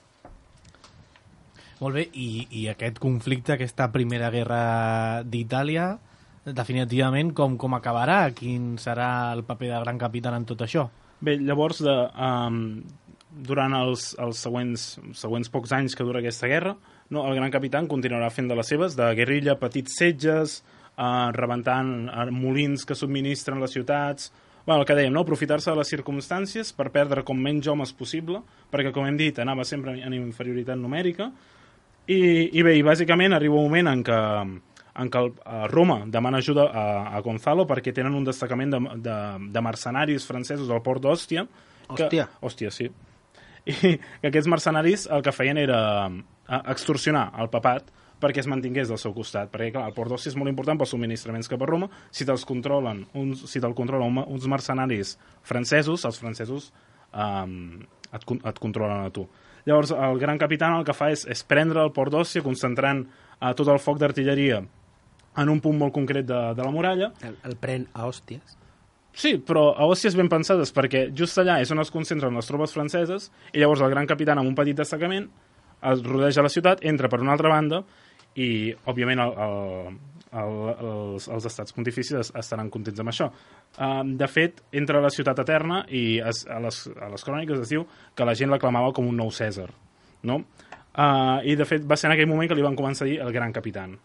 Molt bé, i, i aquest conflicte, aquesta primera guerra d'Itàlia, definitivament com, com acabarà? Quin serà el paper del Gran Capitán en tot això? Bé, llavors, de, um, durant els, els següents, següents pocs anys que dura aquesta guerra, no, el Gran Capitán continuarà fent de les seves, de guerrilla, petits setges, Uh, rebentant uh, molins que subministren les ciutats, bueno, el que dèiem, no? Aprofitar-se de les circumstàncies per perdre com menys homes possible, perquè, com hem dit, anava sempre en inferioritat numèrica, i, i bé, i bàsicament arriba un moment en què, en què el, uh, Roma demana ajuda a, a Gonzalo perquè tenen un destacament de, de, de mercenaris francesos al port d'Òstia. Hòstia. Hòstia, sí. I que aquests mercenaris el que feien era uh, extorsionar el papat perquè es mantingués del seu costat, perquè clar, el port d'Òstia és molt important pels subministraments cap a Roma. Si te'ls controlen uns, si te'l controlen uns mercenaris francesos, els francesos um, et, et controlen a tu. Llavors el Gran Capitán el que fa és, és prendre el port d'Òstia concentrant uh, tot el foc d'artilleria en un punt molt concret de, de la muralla. El, el pren a hòsties? Sí, però a hòsties ben pensades, perquè just allà és on es concentren les tropes franceses i llavors el Gran Capitán amb un petit destacament es rodeja la ciutat, entra per una altra banda i, òbviament, el, el, el, els, els estats pontificis estaran contents amb això. Uh, de fet, entra a la ciutat eterna i es, a, les, a les cròniques es diu que la gent l'aclamava com un nou Cèsar, no? Uh, I, de fet, va ser en aquell moment que li van començar a dir el Gran Capitán.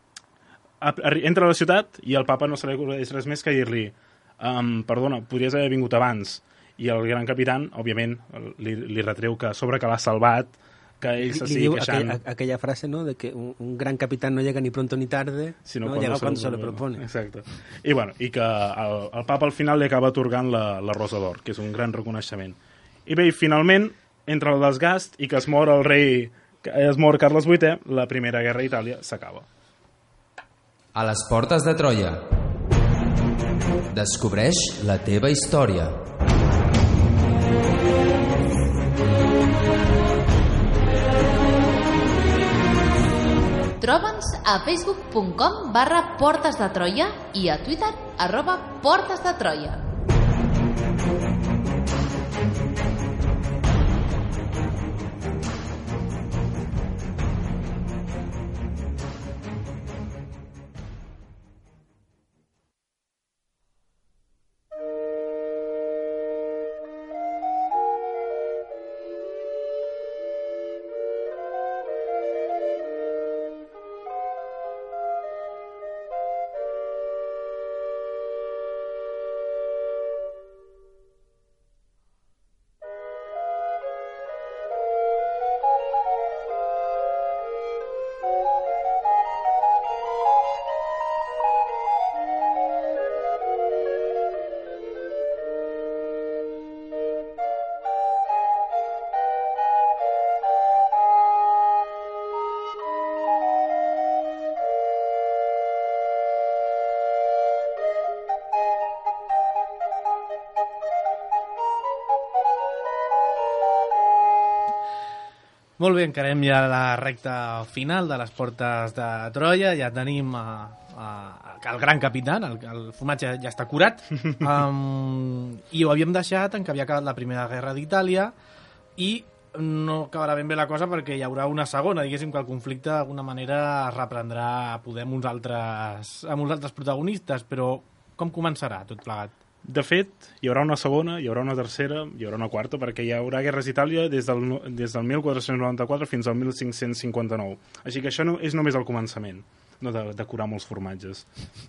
Entra a la ciutat i el papa no se li acudeix res més que dir-li um, perdona, podries haver vingut abans. I el Gran Capitán, òbviament, li, li retreu que a sobre que l'ha salvat, que ell se sigui queixant. Aquella, aquella frase, no?, de que un, un gran capitán no llega ni pronto ni tarde, si no, no llega quan se lo propone. Exacte. I, bueno, i que el, el papa al final li acaba atorgant la, la Rosa d'Or, que és un gran reconeixement. I bé, finalment, entre el desgast i que es mor el rei, que es mor Carles vuitè, la Primera Guerra d'Itàlia s'acaba. A les portes de Troia. Descobreix la teva història. Troba'ns a facebook punt com barra Portes de Troia i a Twitter arroba Portes de Troia. Molt bé, encarem ja la recta final de les Portes de Troia. Ja tenim a, a, a el gran capitán, el, el fumatge ja està curat. um, I ho havíem deixat en què havia acabat la Primera Guerra d'Itàlia i no acabarà ben bé la cosa perquè hi haurà una segona. Diguéssim que el conflicte d'alguna manera es reprendrà a poder amb uns altres, amb uns altres protagonistes, però com començarà tot plegat? De fet, hi haurà una segona, hi haurà una tercera, hi haurà una quarta, perquè hi haurà guerres a Itàlia des del, des del mil quatre-cents noranta-quatre fins al mil cinc-cents cinquanta-nou. Així que això no, és només el començament, no de, de curar molts formatges.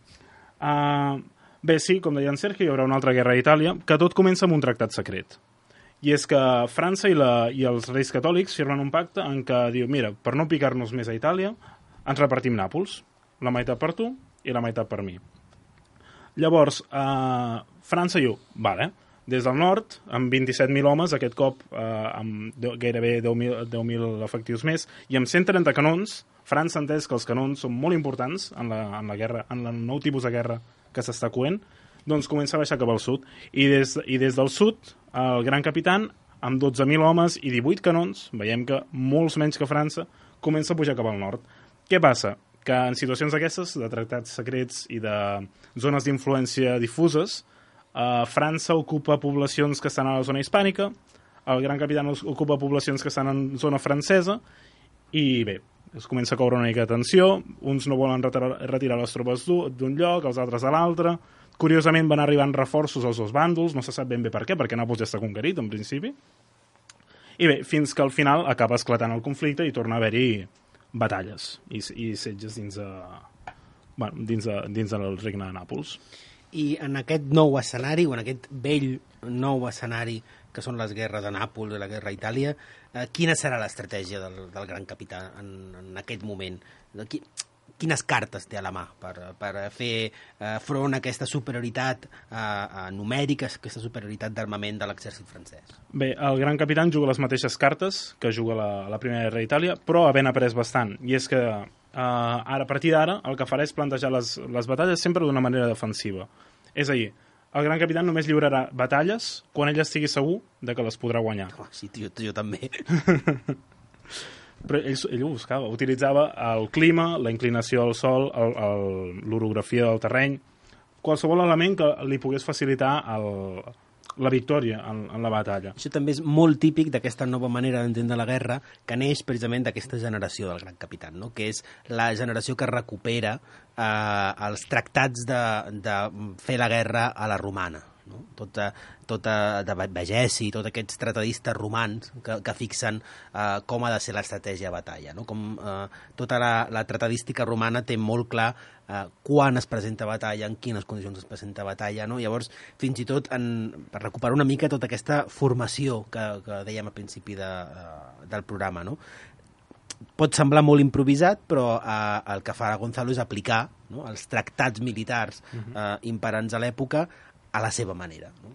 Uh, bé, sí, com deia en Sergio, hi haurà una altra guerra a Itàlia, que tot comença amb un tractat secret. I és que França i, la, i els reis catòlics firmen un pacte en què diu, mira, per no picar-nos més a Itàlia, ens repartim Nàpols, la meitat per tu i la meitat per mi. Llavors, eh, França diu, vale, des del nord, amb vint-i-set mil homes, aquest cop eh, amb de, gairebé deu mil efectius més, i amb cent trenta canons, França ha entès que els canons són molt importants en, la, en, la guerra, en el nou tipus de guerra que s'està coent, doncs comença a baixar cap al sud. I des, i des del sud, el gran capitán, amb dotze mil homes i divuit canons, veiem que molts menys que França, comença a pujar cap al nord. Què passa? Que en situacions d'aquestes, de tractats secrets i de zones d'influència difuses, eh, França ocupa poblacions que estan a la zona hispànica, el gran capitán ocupa poblacions que estan en zona francesa, i bé, es comença a caure una mica de tensió, uns no volen retirar, retirar les tropes d'un lloc, els altres de l'altre. Curiosament van arribant reforços als dos bàndols, no se sap ben bé per què, perquè Nàpols ja està conquerit, en principi. I bé, fins que al final acaba esclatant el conflicte i torna a haver-hi batalles i, i setges dins, de, bueno, dins, de, dins del regne de Nàpols. I en aquest nou escenari, o en aquest vell nou escenari que són les guerres de Nàpols i la guerra a Itàlia, eh, quina serà l'estratègia del, del gran capità en, en aquest moment? Qui, quines cartes té a la mà per, per fer eh, front a aquesta superioritat eh, a numèrica, aquesta superioritat d'armament de l'exèrcit francès? Bé, el gran capitán juga les mateixes cartes que juga la, la Primera Guerra d'Itàlia, però havent après bastant. I és que eh, ara, a partir d'ara, el que farà és plantejar les, les batalles sempre d'una manera defensiva. És a dir, el gran capitán només lliurarà batalles quan ell estigui segur de que les podrà guanyar. Oh, sí, jo, jo també. Però ell, ell ho buscava, utilitzava el clima, la inclinació del sol, l'orografia del terreny, qualsevol element que li pogués facilitar el, la victòria en, en la batalla. Això també és molt típic d'aquesta nova manera d'entendre la guerra, que neix precisament d'aquesta generació del gran capitán, no? Que és la generació que recupera eh, els tractats de, de fer la guerra a la romana. No? Tota, tota de Bagesi, tots aquests tratadistes romans que, que fixen eh, com ha de ser l'estratègia de batalla, no? Com eh, tota la, la tratadística romana té molt clar eh, quan es presenta batalla, en quines condicions es presenta batalla, no? Llavors, fins i tot en, per recuperar una mica tota aquesta formació que, que dèiem al principi de, uh, del programa, no? Pot semblar molt improvisat, però eh, el que farà Gonzalo és aplicar, no? Els tractats militars eh, imperants a l'època a la seva manera. No,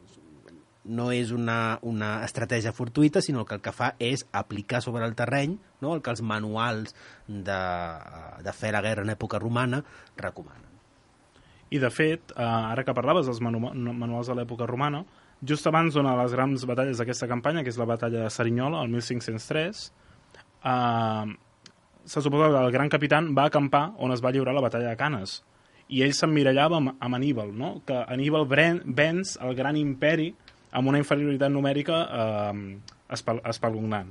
no és una, una estratègia fortuïta, sinó que el que fa és aplicar sobre el terreny, no? El que els manuals de, de fer la guerra en època romana recomanen. I de fet, eh, ara que parlaves dels manu manuals de l'època romana, just abans d'una de les grans batalles d'aquesta campanya, que és la batalla de Cerignola, el mil cinc-cents tres, eh, se suposa que el gran capitán va acampar on es va lliurar la batalla de Canes. I ell s'emmirallava amb, amb Aníbal, no? Que Aníbal venç el gran imperi amb una inferioritat numèrica eh, espal espeluznant.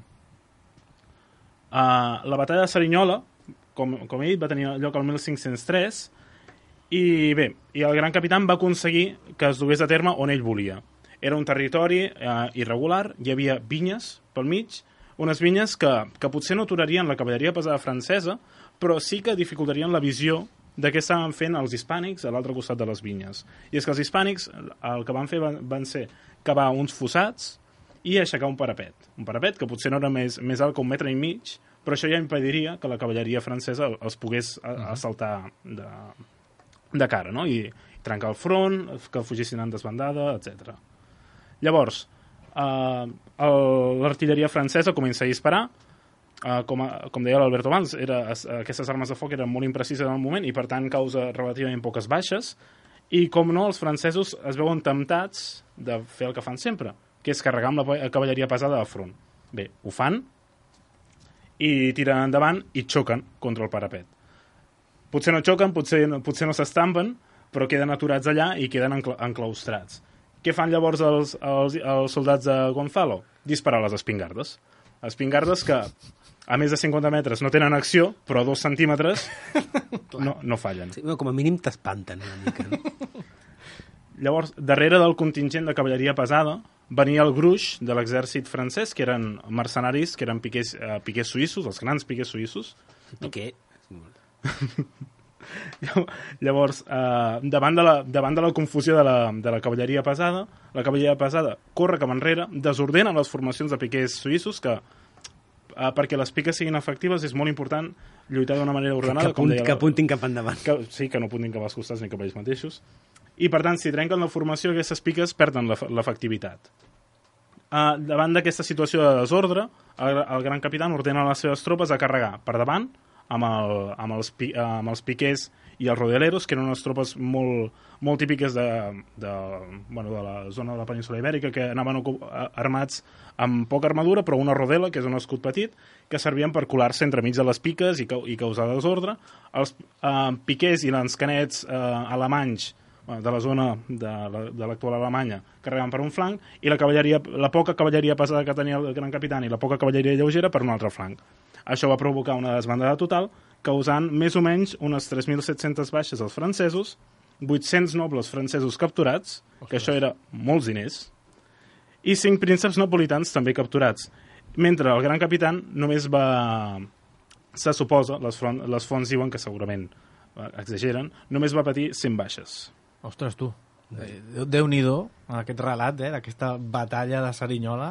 Uh, la batalla de Cerignola, com, com he dit, va tenir lloc el mil cinc-cents tres i bé, i el gran capitán va aconseguir que es dugués a terme on ell volia. Era un territori uh, irregular, hi havia vinyes pel mig, unes vinyes que, que potser no aturarien la cavalleria pesada francesa, però sí que dificultarien la visió de què estaven fent els hispànics a l'altre costat de les vinyes. I és que els hispànics el que van fer van, van ser cavar uns fossats i aixecar un parapet. Un parapet que potser no era més, més alt que un metre i mig, però això ja impediria que la cavalleria francesa els pogués assaltar de, de cara, no? I, i trencar el front, que fugissin en desbandada, etcètera. Llavors, eh, l'artilleria francesa comença a disparar, eh, com, a, com deia l'Alberto abans, era, aquestes armes de foc eren molt imprecises en el moment i per tant causa relativament poques baixes, i com no, els francesos es veuen temptats de fer el que fan sempre, que és carregar amb la cavalleria pesada de front. Bé, ho fan i tiren endavant i xoquen contra el parapet. Potser no xoquen, potser, potser no s'estampen, però queden aturats allà i queden enclaustrats. Què fan llavors els, els, els soldats de Gonzalo? Disparar les espingardes. Espingardes que, a més de cinquanta metres, no tenen acció, però a dos centímetres no, no fallen. Sí, com a mínim t'espanten una mica. No? Llavors, darrere del contingent de cavalleria pesada venia el gruix de l'exèrcit francès, que eren mercenaris, que eren piquers, eh, piquers suïssos, els grans piquers suïssos. Piquer. Llavors, eh, davant, de la, davant de la confusió de la, de la cavalleria pesada, la cavalleria pesada corre cap enrere, desordena les formacions de piquers suïssos, que eh, perquè les piques siguin efectives és molt important lluitar d'una manera ordenada. Que, punt, que apuntin cap endavant. Que, sí, que no apuntin cap als costats ni cap a ells mateixos. I, per tant, si trenquen la formació, aquestes piques perden l'efectivitat. Uh, davant d'aquesta situació de desordre, el, el gran capità ordena a les seves tropes a carregar per davant amb, el, amb, els, pi, uh, amb els piquers i els rodeleros, que eren unes tropes molt, molt típiques de, de, bueno, de la zona de la península ibèrica, que anaven armats amb poca armadura, però una rodela, que és un escut petit, que servien per colar-se entremig de les piques i, i causar desordre. Els uh, piquers i lanscanets uh, alemanys de la zona de l'actual Alemanya carregaven per un flanc i la, cavalleria, la poca cavalleria pesada que tenia el gran capità i la poca cavalleria lleugera per un altre flanc. Això va provocar una desbandada total, causant més o menys unes tres mil set-centes baixes als francesos, vuit-cents nobles francesos capturats, Ostres. Que això era molts diners, i cinc prínceps napolitans també capturats, mentre el gran capità només va, se suposa, les, front, les fonts diuen que segurament exageren, només va patir cent baixes. Ostres, tu, Déu-n'hi-do, aquest relat eh, d'aquesta batalla de Cerignola,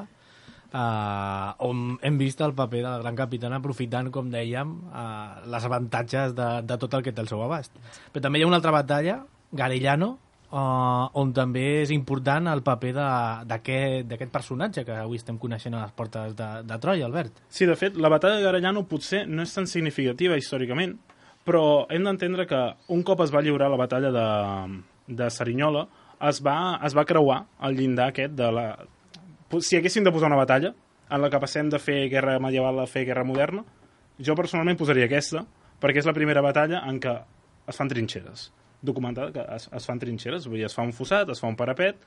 eh, on hem vist el paper del gran capità aprofitant, com dèiem, eh, les avantatges de, de tot el que té al seu abast. Però també hi ha una altra batalla, Garigliano, eh, on també és important el paper d'aquest personatge que avui estem coneixent a les portes de, de Troia, Albert. Sí, de fet, la batalla de Garigliano potser no és tan significativa històricament, però hem d'entendre que un cop es va lliurar la batalla de, de Cerignola, es va, es va creuar el llindar aquest de la... Si haguéssim de posar una batalla en la que passem de fer guerra medieval a fer guerra moderna, jo personalment posaria aquesta, perquè és la primera batalla en què es fan trinxeres. Documentada que es, es fan trinxeres, vull dir, es fa un fossat, es fa un parapet...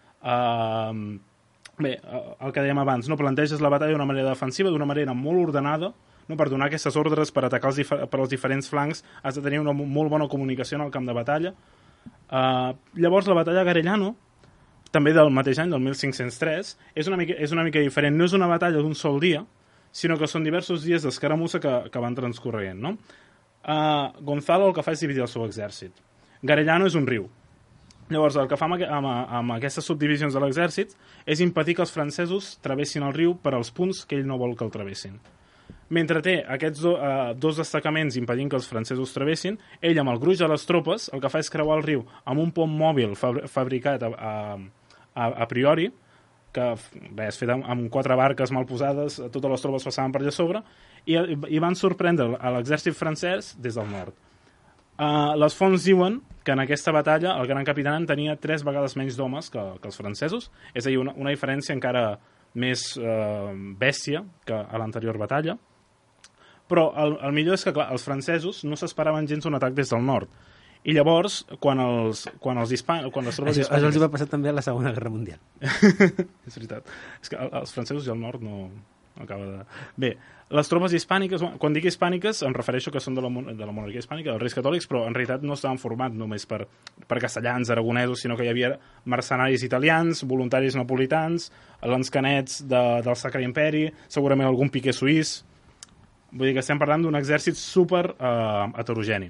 Uh, bé, el que dèiem abans, no planteges la batalla d'una manera defensiva, d'una manera molt ordenada, no, per donar aquestes ordres, per atacar els, per als diferents flancs, has de tenir una molt bona comunicació en el camp de batalla. Uh, llavors, la batalla de Garigliano, també del mateix any, del mil cinc-cents tres, és una mica, és una mica diferent. No és una batalla d'un sol dia, sinó que són diversos dies d'escaramussa que, que van transcorrent. No? Uh, Gonzalo el que fa és dividir el seu exèrcit. Garigliano és un riu. Llavors, el que fa amb, amb, amb aquestes subdivisions de l'exèrcit és impedir que els francesos travessin el riu per als punts que ell no vol que el travessin. Mentre té aquests do, uh, dos destacaments impedint que els francesos travessin, ell amb el gruix de les tropes el que fa és creuar el riu amb un pont mòbil fabri fabricat a, a, a, a priori, que bé, és fet amb, amb quatre barques mal posades, totes les tropes passaven per allà sobre, i, i van sorprendre a l'exèrcit francès des del nord. Uh, les fonts diuen que en aquesta batalla el gran capità tenia tres vegades menys d'homes que, que els francesos, és a dir, una, una diferència encara més uh, bèstia que a l'anterior batalla, Però el, el millor és que, clar, els francesos no s'esperaven gens un atac des del nord. I llavors, quan els, quan els hispan... quan les tropes això, hispàniques... Això els va passar també a la Segona Guerra Mundial. És veritat. És que els francesos i el nord no... acaba de... Bé, les tropes hispàniques, quan dic hispàniques em refereixo que són de la, de la monarquia hispànica, dels Reis Catòlics, però en realitat no estaven formats només per, per castellans, aragonesos, sinó que hi havia mercenaris italians, voluntaris napolitans, lanscanets de, del Sacre Imperi, segurament algun piquer suís. Vull dir que estem parlant d'un exèrcit super eh, heterogeni.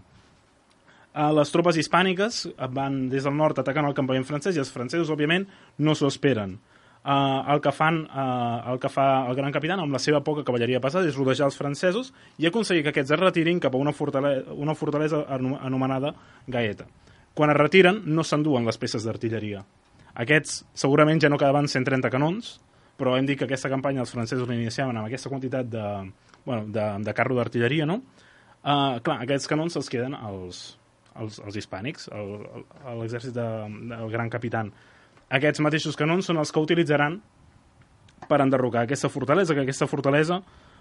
Uh, les tropes hispàniques van des del nord atacant el campament francès i els francesos, òbviament, no s'ho esperen. Uh, el, que fan, uh, el que fa el gran capità amb la seva poca cavalleria pesada és rodejar els francesos i aconseguir que aquests es retirin cap a una fortalesa, una fortalesa anomenada Gaeta. Quan es retiren, no s'enduen les peces d'artilleria. Aquests segurament ja no quedaven cent trenta canons, però hem dit que aquesta campanya els francesos l'iniciaven amb aquesta quantitat de, bueno, de, de carro d'artilleria, no? Uh, clar, aquests canons els queden als... Els, els hispànics, l'exèrcit de, del gran capità. Aquests mateixos canons són els que utilitzaran per enderrocar aquesta fortalesa, que aquesta fortalesa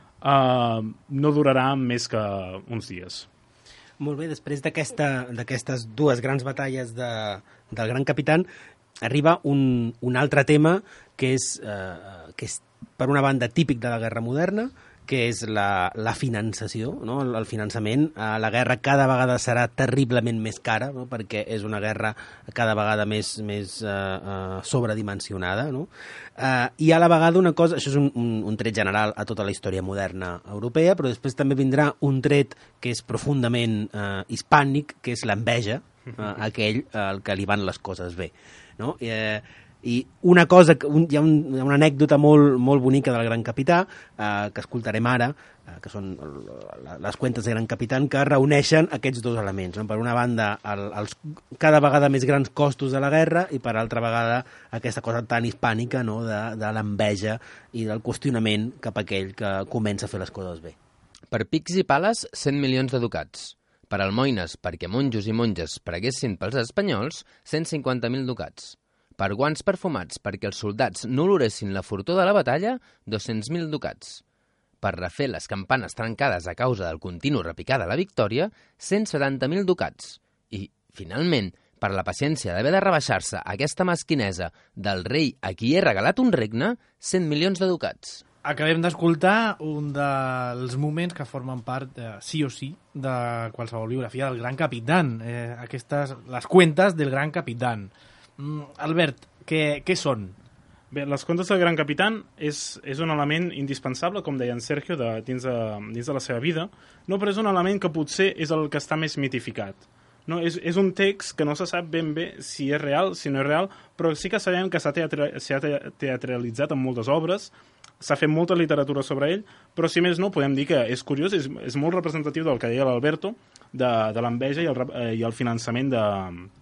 eh, no durarà més que uns dies. Molt bé, després d'aquestes dues grans batalles de, del gran capità arriba un, un altre tema que és, eh, que és, per una banda, típic de la guerra moderna, que és la, la finançació, no? el, el finançament. Eh, la guerra cada vegada serà terriblement més cara, no? perquè és una guerra cada vegada més, més eh, eh, sobredimensionada. No? Eh, I a la vegada una cosa, això és un, un, un tret general a tota la història moderna europea, però després també vindrà un tret que és profundament eh, hispànic, que és l'enveja, eh, aquell al que li van les coses bé. No? Eh, I una cosa, un, hi ha un, una anècdota molt, molt bonica del Gran Capità, eh, que escoltarem ara, eh, que són les cuentes de Gran Capità, que reuneixen aquests dos elements. No? Per una banda, el, els cada vegada més grans costos de la guerra i per altra vegada aquesta cosa tan hispànica, no? de, de l'enveja i del qüestionament cap a aquell que comença a fer les coses bé. Per pics i pales, cent milions de ducats. Per almoines, perquè monjos i monges preguessin pels espanyols, cent cinquanta mil ducats. Per guants perfumats, perquè els soldats no oloressin la fortor de la batalla, dos-cents mil ducats. Per refer les campanes trencades a causa del continu repicar de la victòria, cent setanta mil ducats. I, finalment, per la paciència d'haver de rebaixar-se aquesta mesquinesa del rei a qui he regalat un regne, cent milions de ducats. Acabem d'escoltar un dels moments que formen part, eh, sí o sí, de qualsevol biografia del Gran Capitán. Eh, aquestes, les cuentes del Gran Capitán. Mm, Albert, què, què són? Bé, les contes del Gran Capità és, és un element indispensable, com deia en Sergio, de, dins, de, dins de la seva vida, no, però és un element que potser és el que està més mitificat. No, és, és un text que no se sap ben bé si és real, si no és real, però sí que sabem que s'ha teatra, teatralitzat en moltes obres, s'ha fet molta literatura sobre ell, però si més no podem dir que és curiós, és, és molt representatiu del que deia l'Alberto, de, de l'enveja i, el, i el finançament de,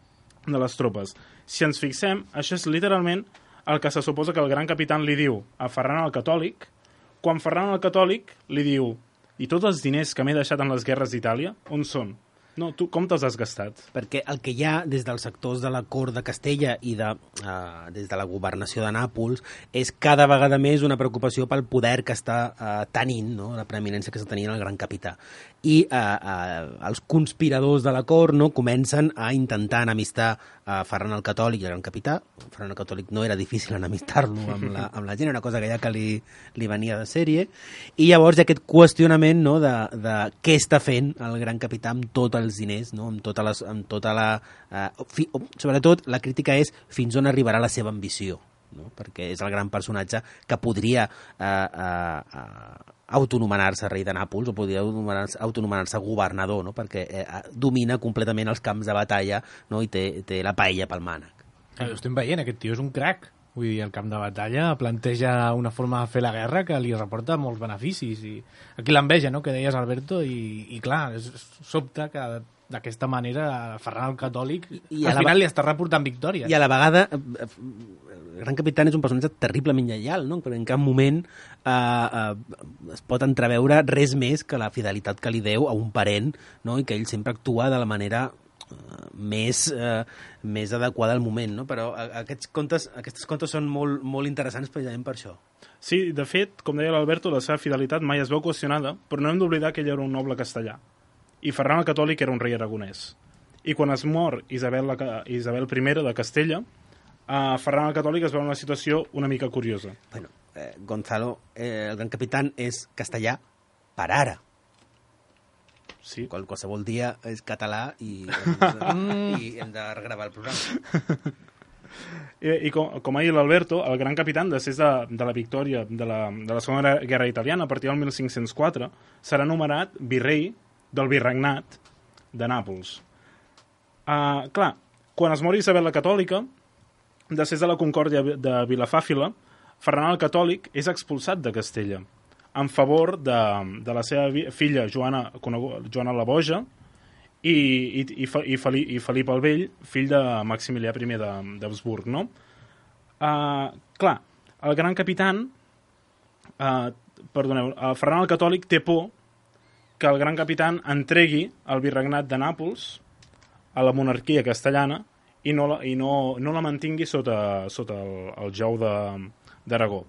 de les tropes. Si ens fixem, això és literalment el que se suposa que el Gran Capità li diu a Ferran el Catòlic, quan Ferran el Catòlic li diu i tots els diners que m'he deixat en les guerres d'Itàlia, on són? No, tu com te'ls has gastat? Perquè el que hi ha des dels sectors de la cort de Castella i de, uh, des de la governació de Nàpols és cada vegada més una preocupació pel poder que està uh, tenint, no? La preeminència que està tenint el Gran Capità. I uh, uh, els conspiradors de la cort, no? comencen a intentar enemistar uh, Ferran el Catòlic i el Gran Capità. Ferran el Catòlic no era difícil enemistar-lo amb, la, amb la gent, era una cosa que ja que li, li venia de sèrie. I llavors hi ha aquest qüestionament, no? de, de què està fent el Gran Capità amb tot els diners, no? amb tota, les, amb tota la... Eh, fi, sobretot, la crítica és fins on arribarà la seva ambició, no? perquè és el gran personatge que podria eh, eh, eh, autonomenar-se rei de Nàpols o podria autonomenar-se, autonomenar-se governador, no? perquè eh, domina completament els camps de batalla, no? i té, té la paella pel mànec. Eh, ho estem veient, aquest tio és un crac. Vull dir, el camp de batalla planteja una forma de fer la guerra que li reporta molts beneficis. I aquí l'enveja, no?, que deies, Alberto, i, i clar, és, sobta que d'aquesta manera Ferran el Catòlic I al final li està reportant victòries. I a la vegada el Gran Capità és un personatge terriblement lleial, no? Perquè en cap moment eh, eh, es pot entreveure res més que la fidelitat que li deu a un parent, no? I que ell sempre actua de la manera més, eh, més adequada al moment, no? Però aquests contes, aquests contes són molt, molt interessants precisament per això. Sí, de fet, com deia l'Alberto, la seva fidelitat mai es veu qüestionada, però no hem d'oblidar que ell era un noble castellà i Ferran el Catòlic era un rei aragonès. I quan es mor Isabel, la, Isabel I de Castella, eh, Ferran el Catòlic es veu en una situació una mica curiosa. Bueno, eh, Gonzalo, eh, el gran capitán, és castellà per ara. Sí. Qual, qualsevol dia és català i hem de, i hem de regravar el programa. I, i com, com ha dit l'Alberto, el gran capitán, després de, de la victòria de la, de la Segona Guerra Italiana, a partir del mil cinc-cents quatre, serà nomenat virrei del virregnat de Nàpols. Uh, clar, quan es mor Isabel la Catòlica, després de la concòrdia de Vilafàfila, Ferran el Catòlic és expulsat de Castella en favor de, de la seva filla Joana, Joana la Boja i, i, i, i, Felip, i Felip el Vell, fill de Maximilià I d'Habsburg, no? Uh, clar, el gran capitán, uh, perdoneu, uh, Ferran el Catòlic té por que el gran capitán entregui el virregnat de Nàpols a la monarquia castellana i no la, i no, no la mantingui sota, sota el, el jou d'Aragó.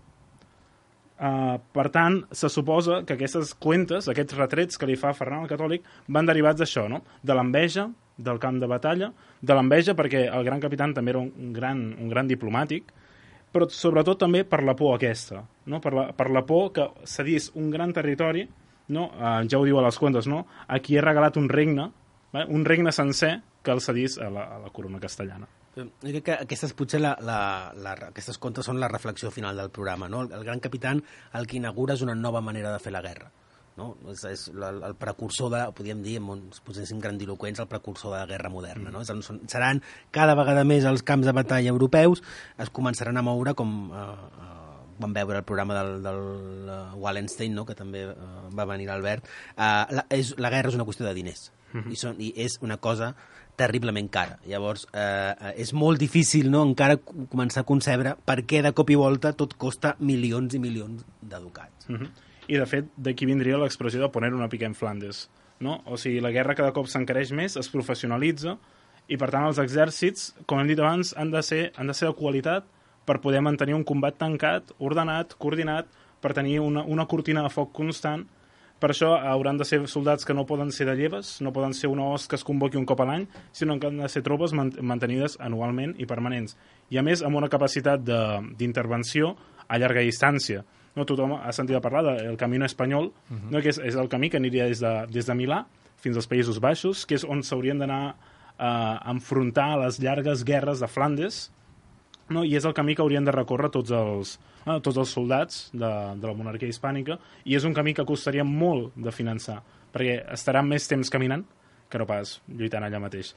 Uh, per tant, se suposa que aquestes cuentes, aquests retrets que li fa Ferran el Catòlic van derivats d'això, no? De l'enveja del camp de batalla, de l'enveja perquè el gran capitán també era un gran, un gran diplomàtic, però sobretot també per la por aquesta, no? Per la, per la por que cedís un gran territori, no? Uh, ja ho diu a les cuentes, no? A qui he regalat un regne, eh? Un regne sencer que el cedís a la, a la corona castellana. Jo crec que aquestes, potser la, la, la, aquestes contes són la reflexió final del programa, no? El, el gran capitán el que inaugura és una nova manera de fer la guerra, no? És, és la, el precursor de, podríem dir, ens poséssim grandiloquents, el precursor de la guerra moderna, no? Mm. Són, seran cada vegada més els camps de batalla europeus, es començaran a moure com eh, eh, vam veure el programa del, del uh, Wallenstein, no? Que també uh, va venir l'Albert. Uh, la, és, la guerra és una qüestió de diners, mm-hmm. I, són, i és una cosa terriblement cara. Llavors, eh, és molt difícil, no?, encara començar a concebre per què de cop i volta tot costa milions i milions de ducats. Mm-hmm. I, de fet, d'aquí vindria l'expressió de poner una pica en Flandes, no? O sigui, la guerra cada cop s'encareix més, es professionalitza, i, per tant, els exèrcits, com hem dit abans, han de ser, han de ser de qualitat per poder mantenir un combat tancat, ordenat, coordinat, per tenir una, una cortina de foc constant. Per això hauran de ser soldats que no poden ser de lleves, no poden ser una host que es convoqui un cop a l'any, sinó que han de ser tropes mantenides anualment i permanents. I, a més, amb una capacitat d'intervenció a llarga distància. No, tothom ha sentit a parlar del Camino Espanyol, uh-huh. No, que és, és el camí que aniria des de, des de Milà fins als Països Baixos, que és on s'haurien d'anar a enfrontar a les llargues guerres de Flandes, no? I és el camí que haurien de recórrer tots els, no, tots els soldats de, de la monarquia hispànica, i és un camí que costaria molt de finançar, perquè estaran més temps caminant que no pas lluitant allà mateix.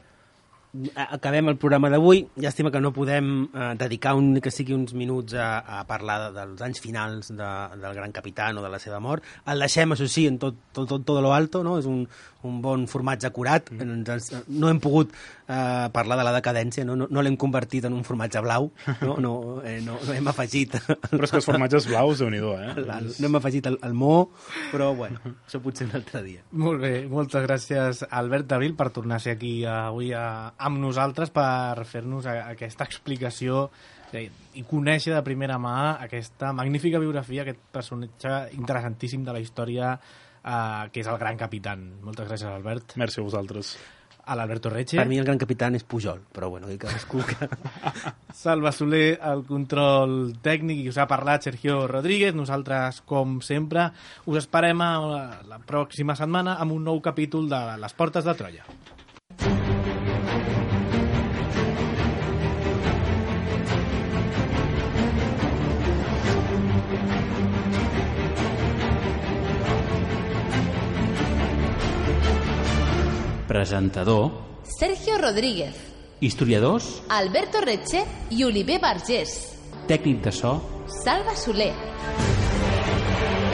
Acabem el programa d'avui. Llàstima que no podem eh, dedicar un, que sigui uns minuts a, a parlar de, dels anys finals de, del gran capitán o de la seva mort. El deixem, això sí, en tot, tot, tot, tot lo alto, no? És un, un bon formatge acurat. Mm. Ens, no hem pogut eh, parlar de la decadència, no, no, no l'hem convertit en un formatge blau, no, no, eh, no, no hem afegit... Però és que els formatges blaus, déu-n'hi-do, eh? El, no hem afegit el, el mo, però bueno, això potser un altre dia. Molt bé, moltes gràcies, Albert Abril, per tornar a ser aquí avui a amb nosaltres per fer-nos aquesta explicació i conèixer de primera mà aquesta magnífica biografia, aquest personatge interessantíssim de la història eh, que és el Gran Capitán. Moltes gràcies, Albert. Merci a vosaltres. A l'Alberto Reche. Per mi el Gran Capitán és Pujol, però bueno, que cadascú que... Salva Soler, el control tècnic, i us ha parlat Sergio Rodríguez. Nosaltres, com sempre, us esperem a la pròxima setmana amb un nou capítol de Les Portes de Troia. Presentador Sergio Rodríguez. Historiadors Alberto Reche i Oliver Vergés. Tècnic de so Salva Soler.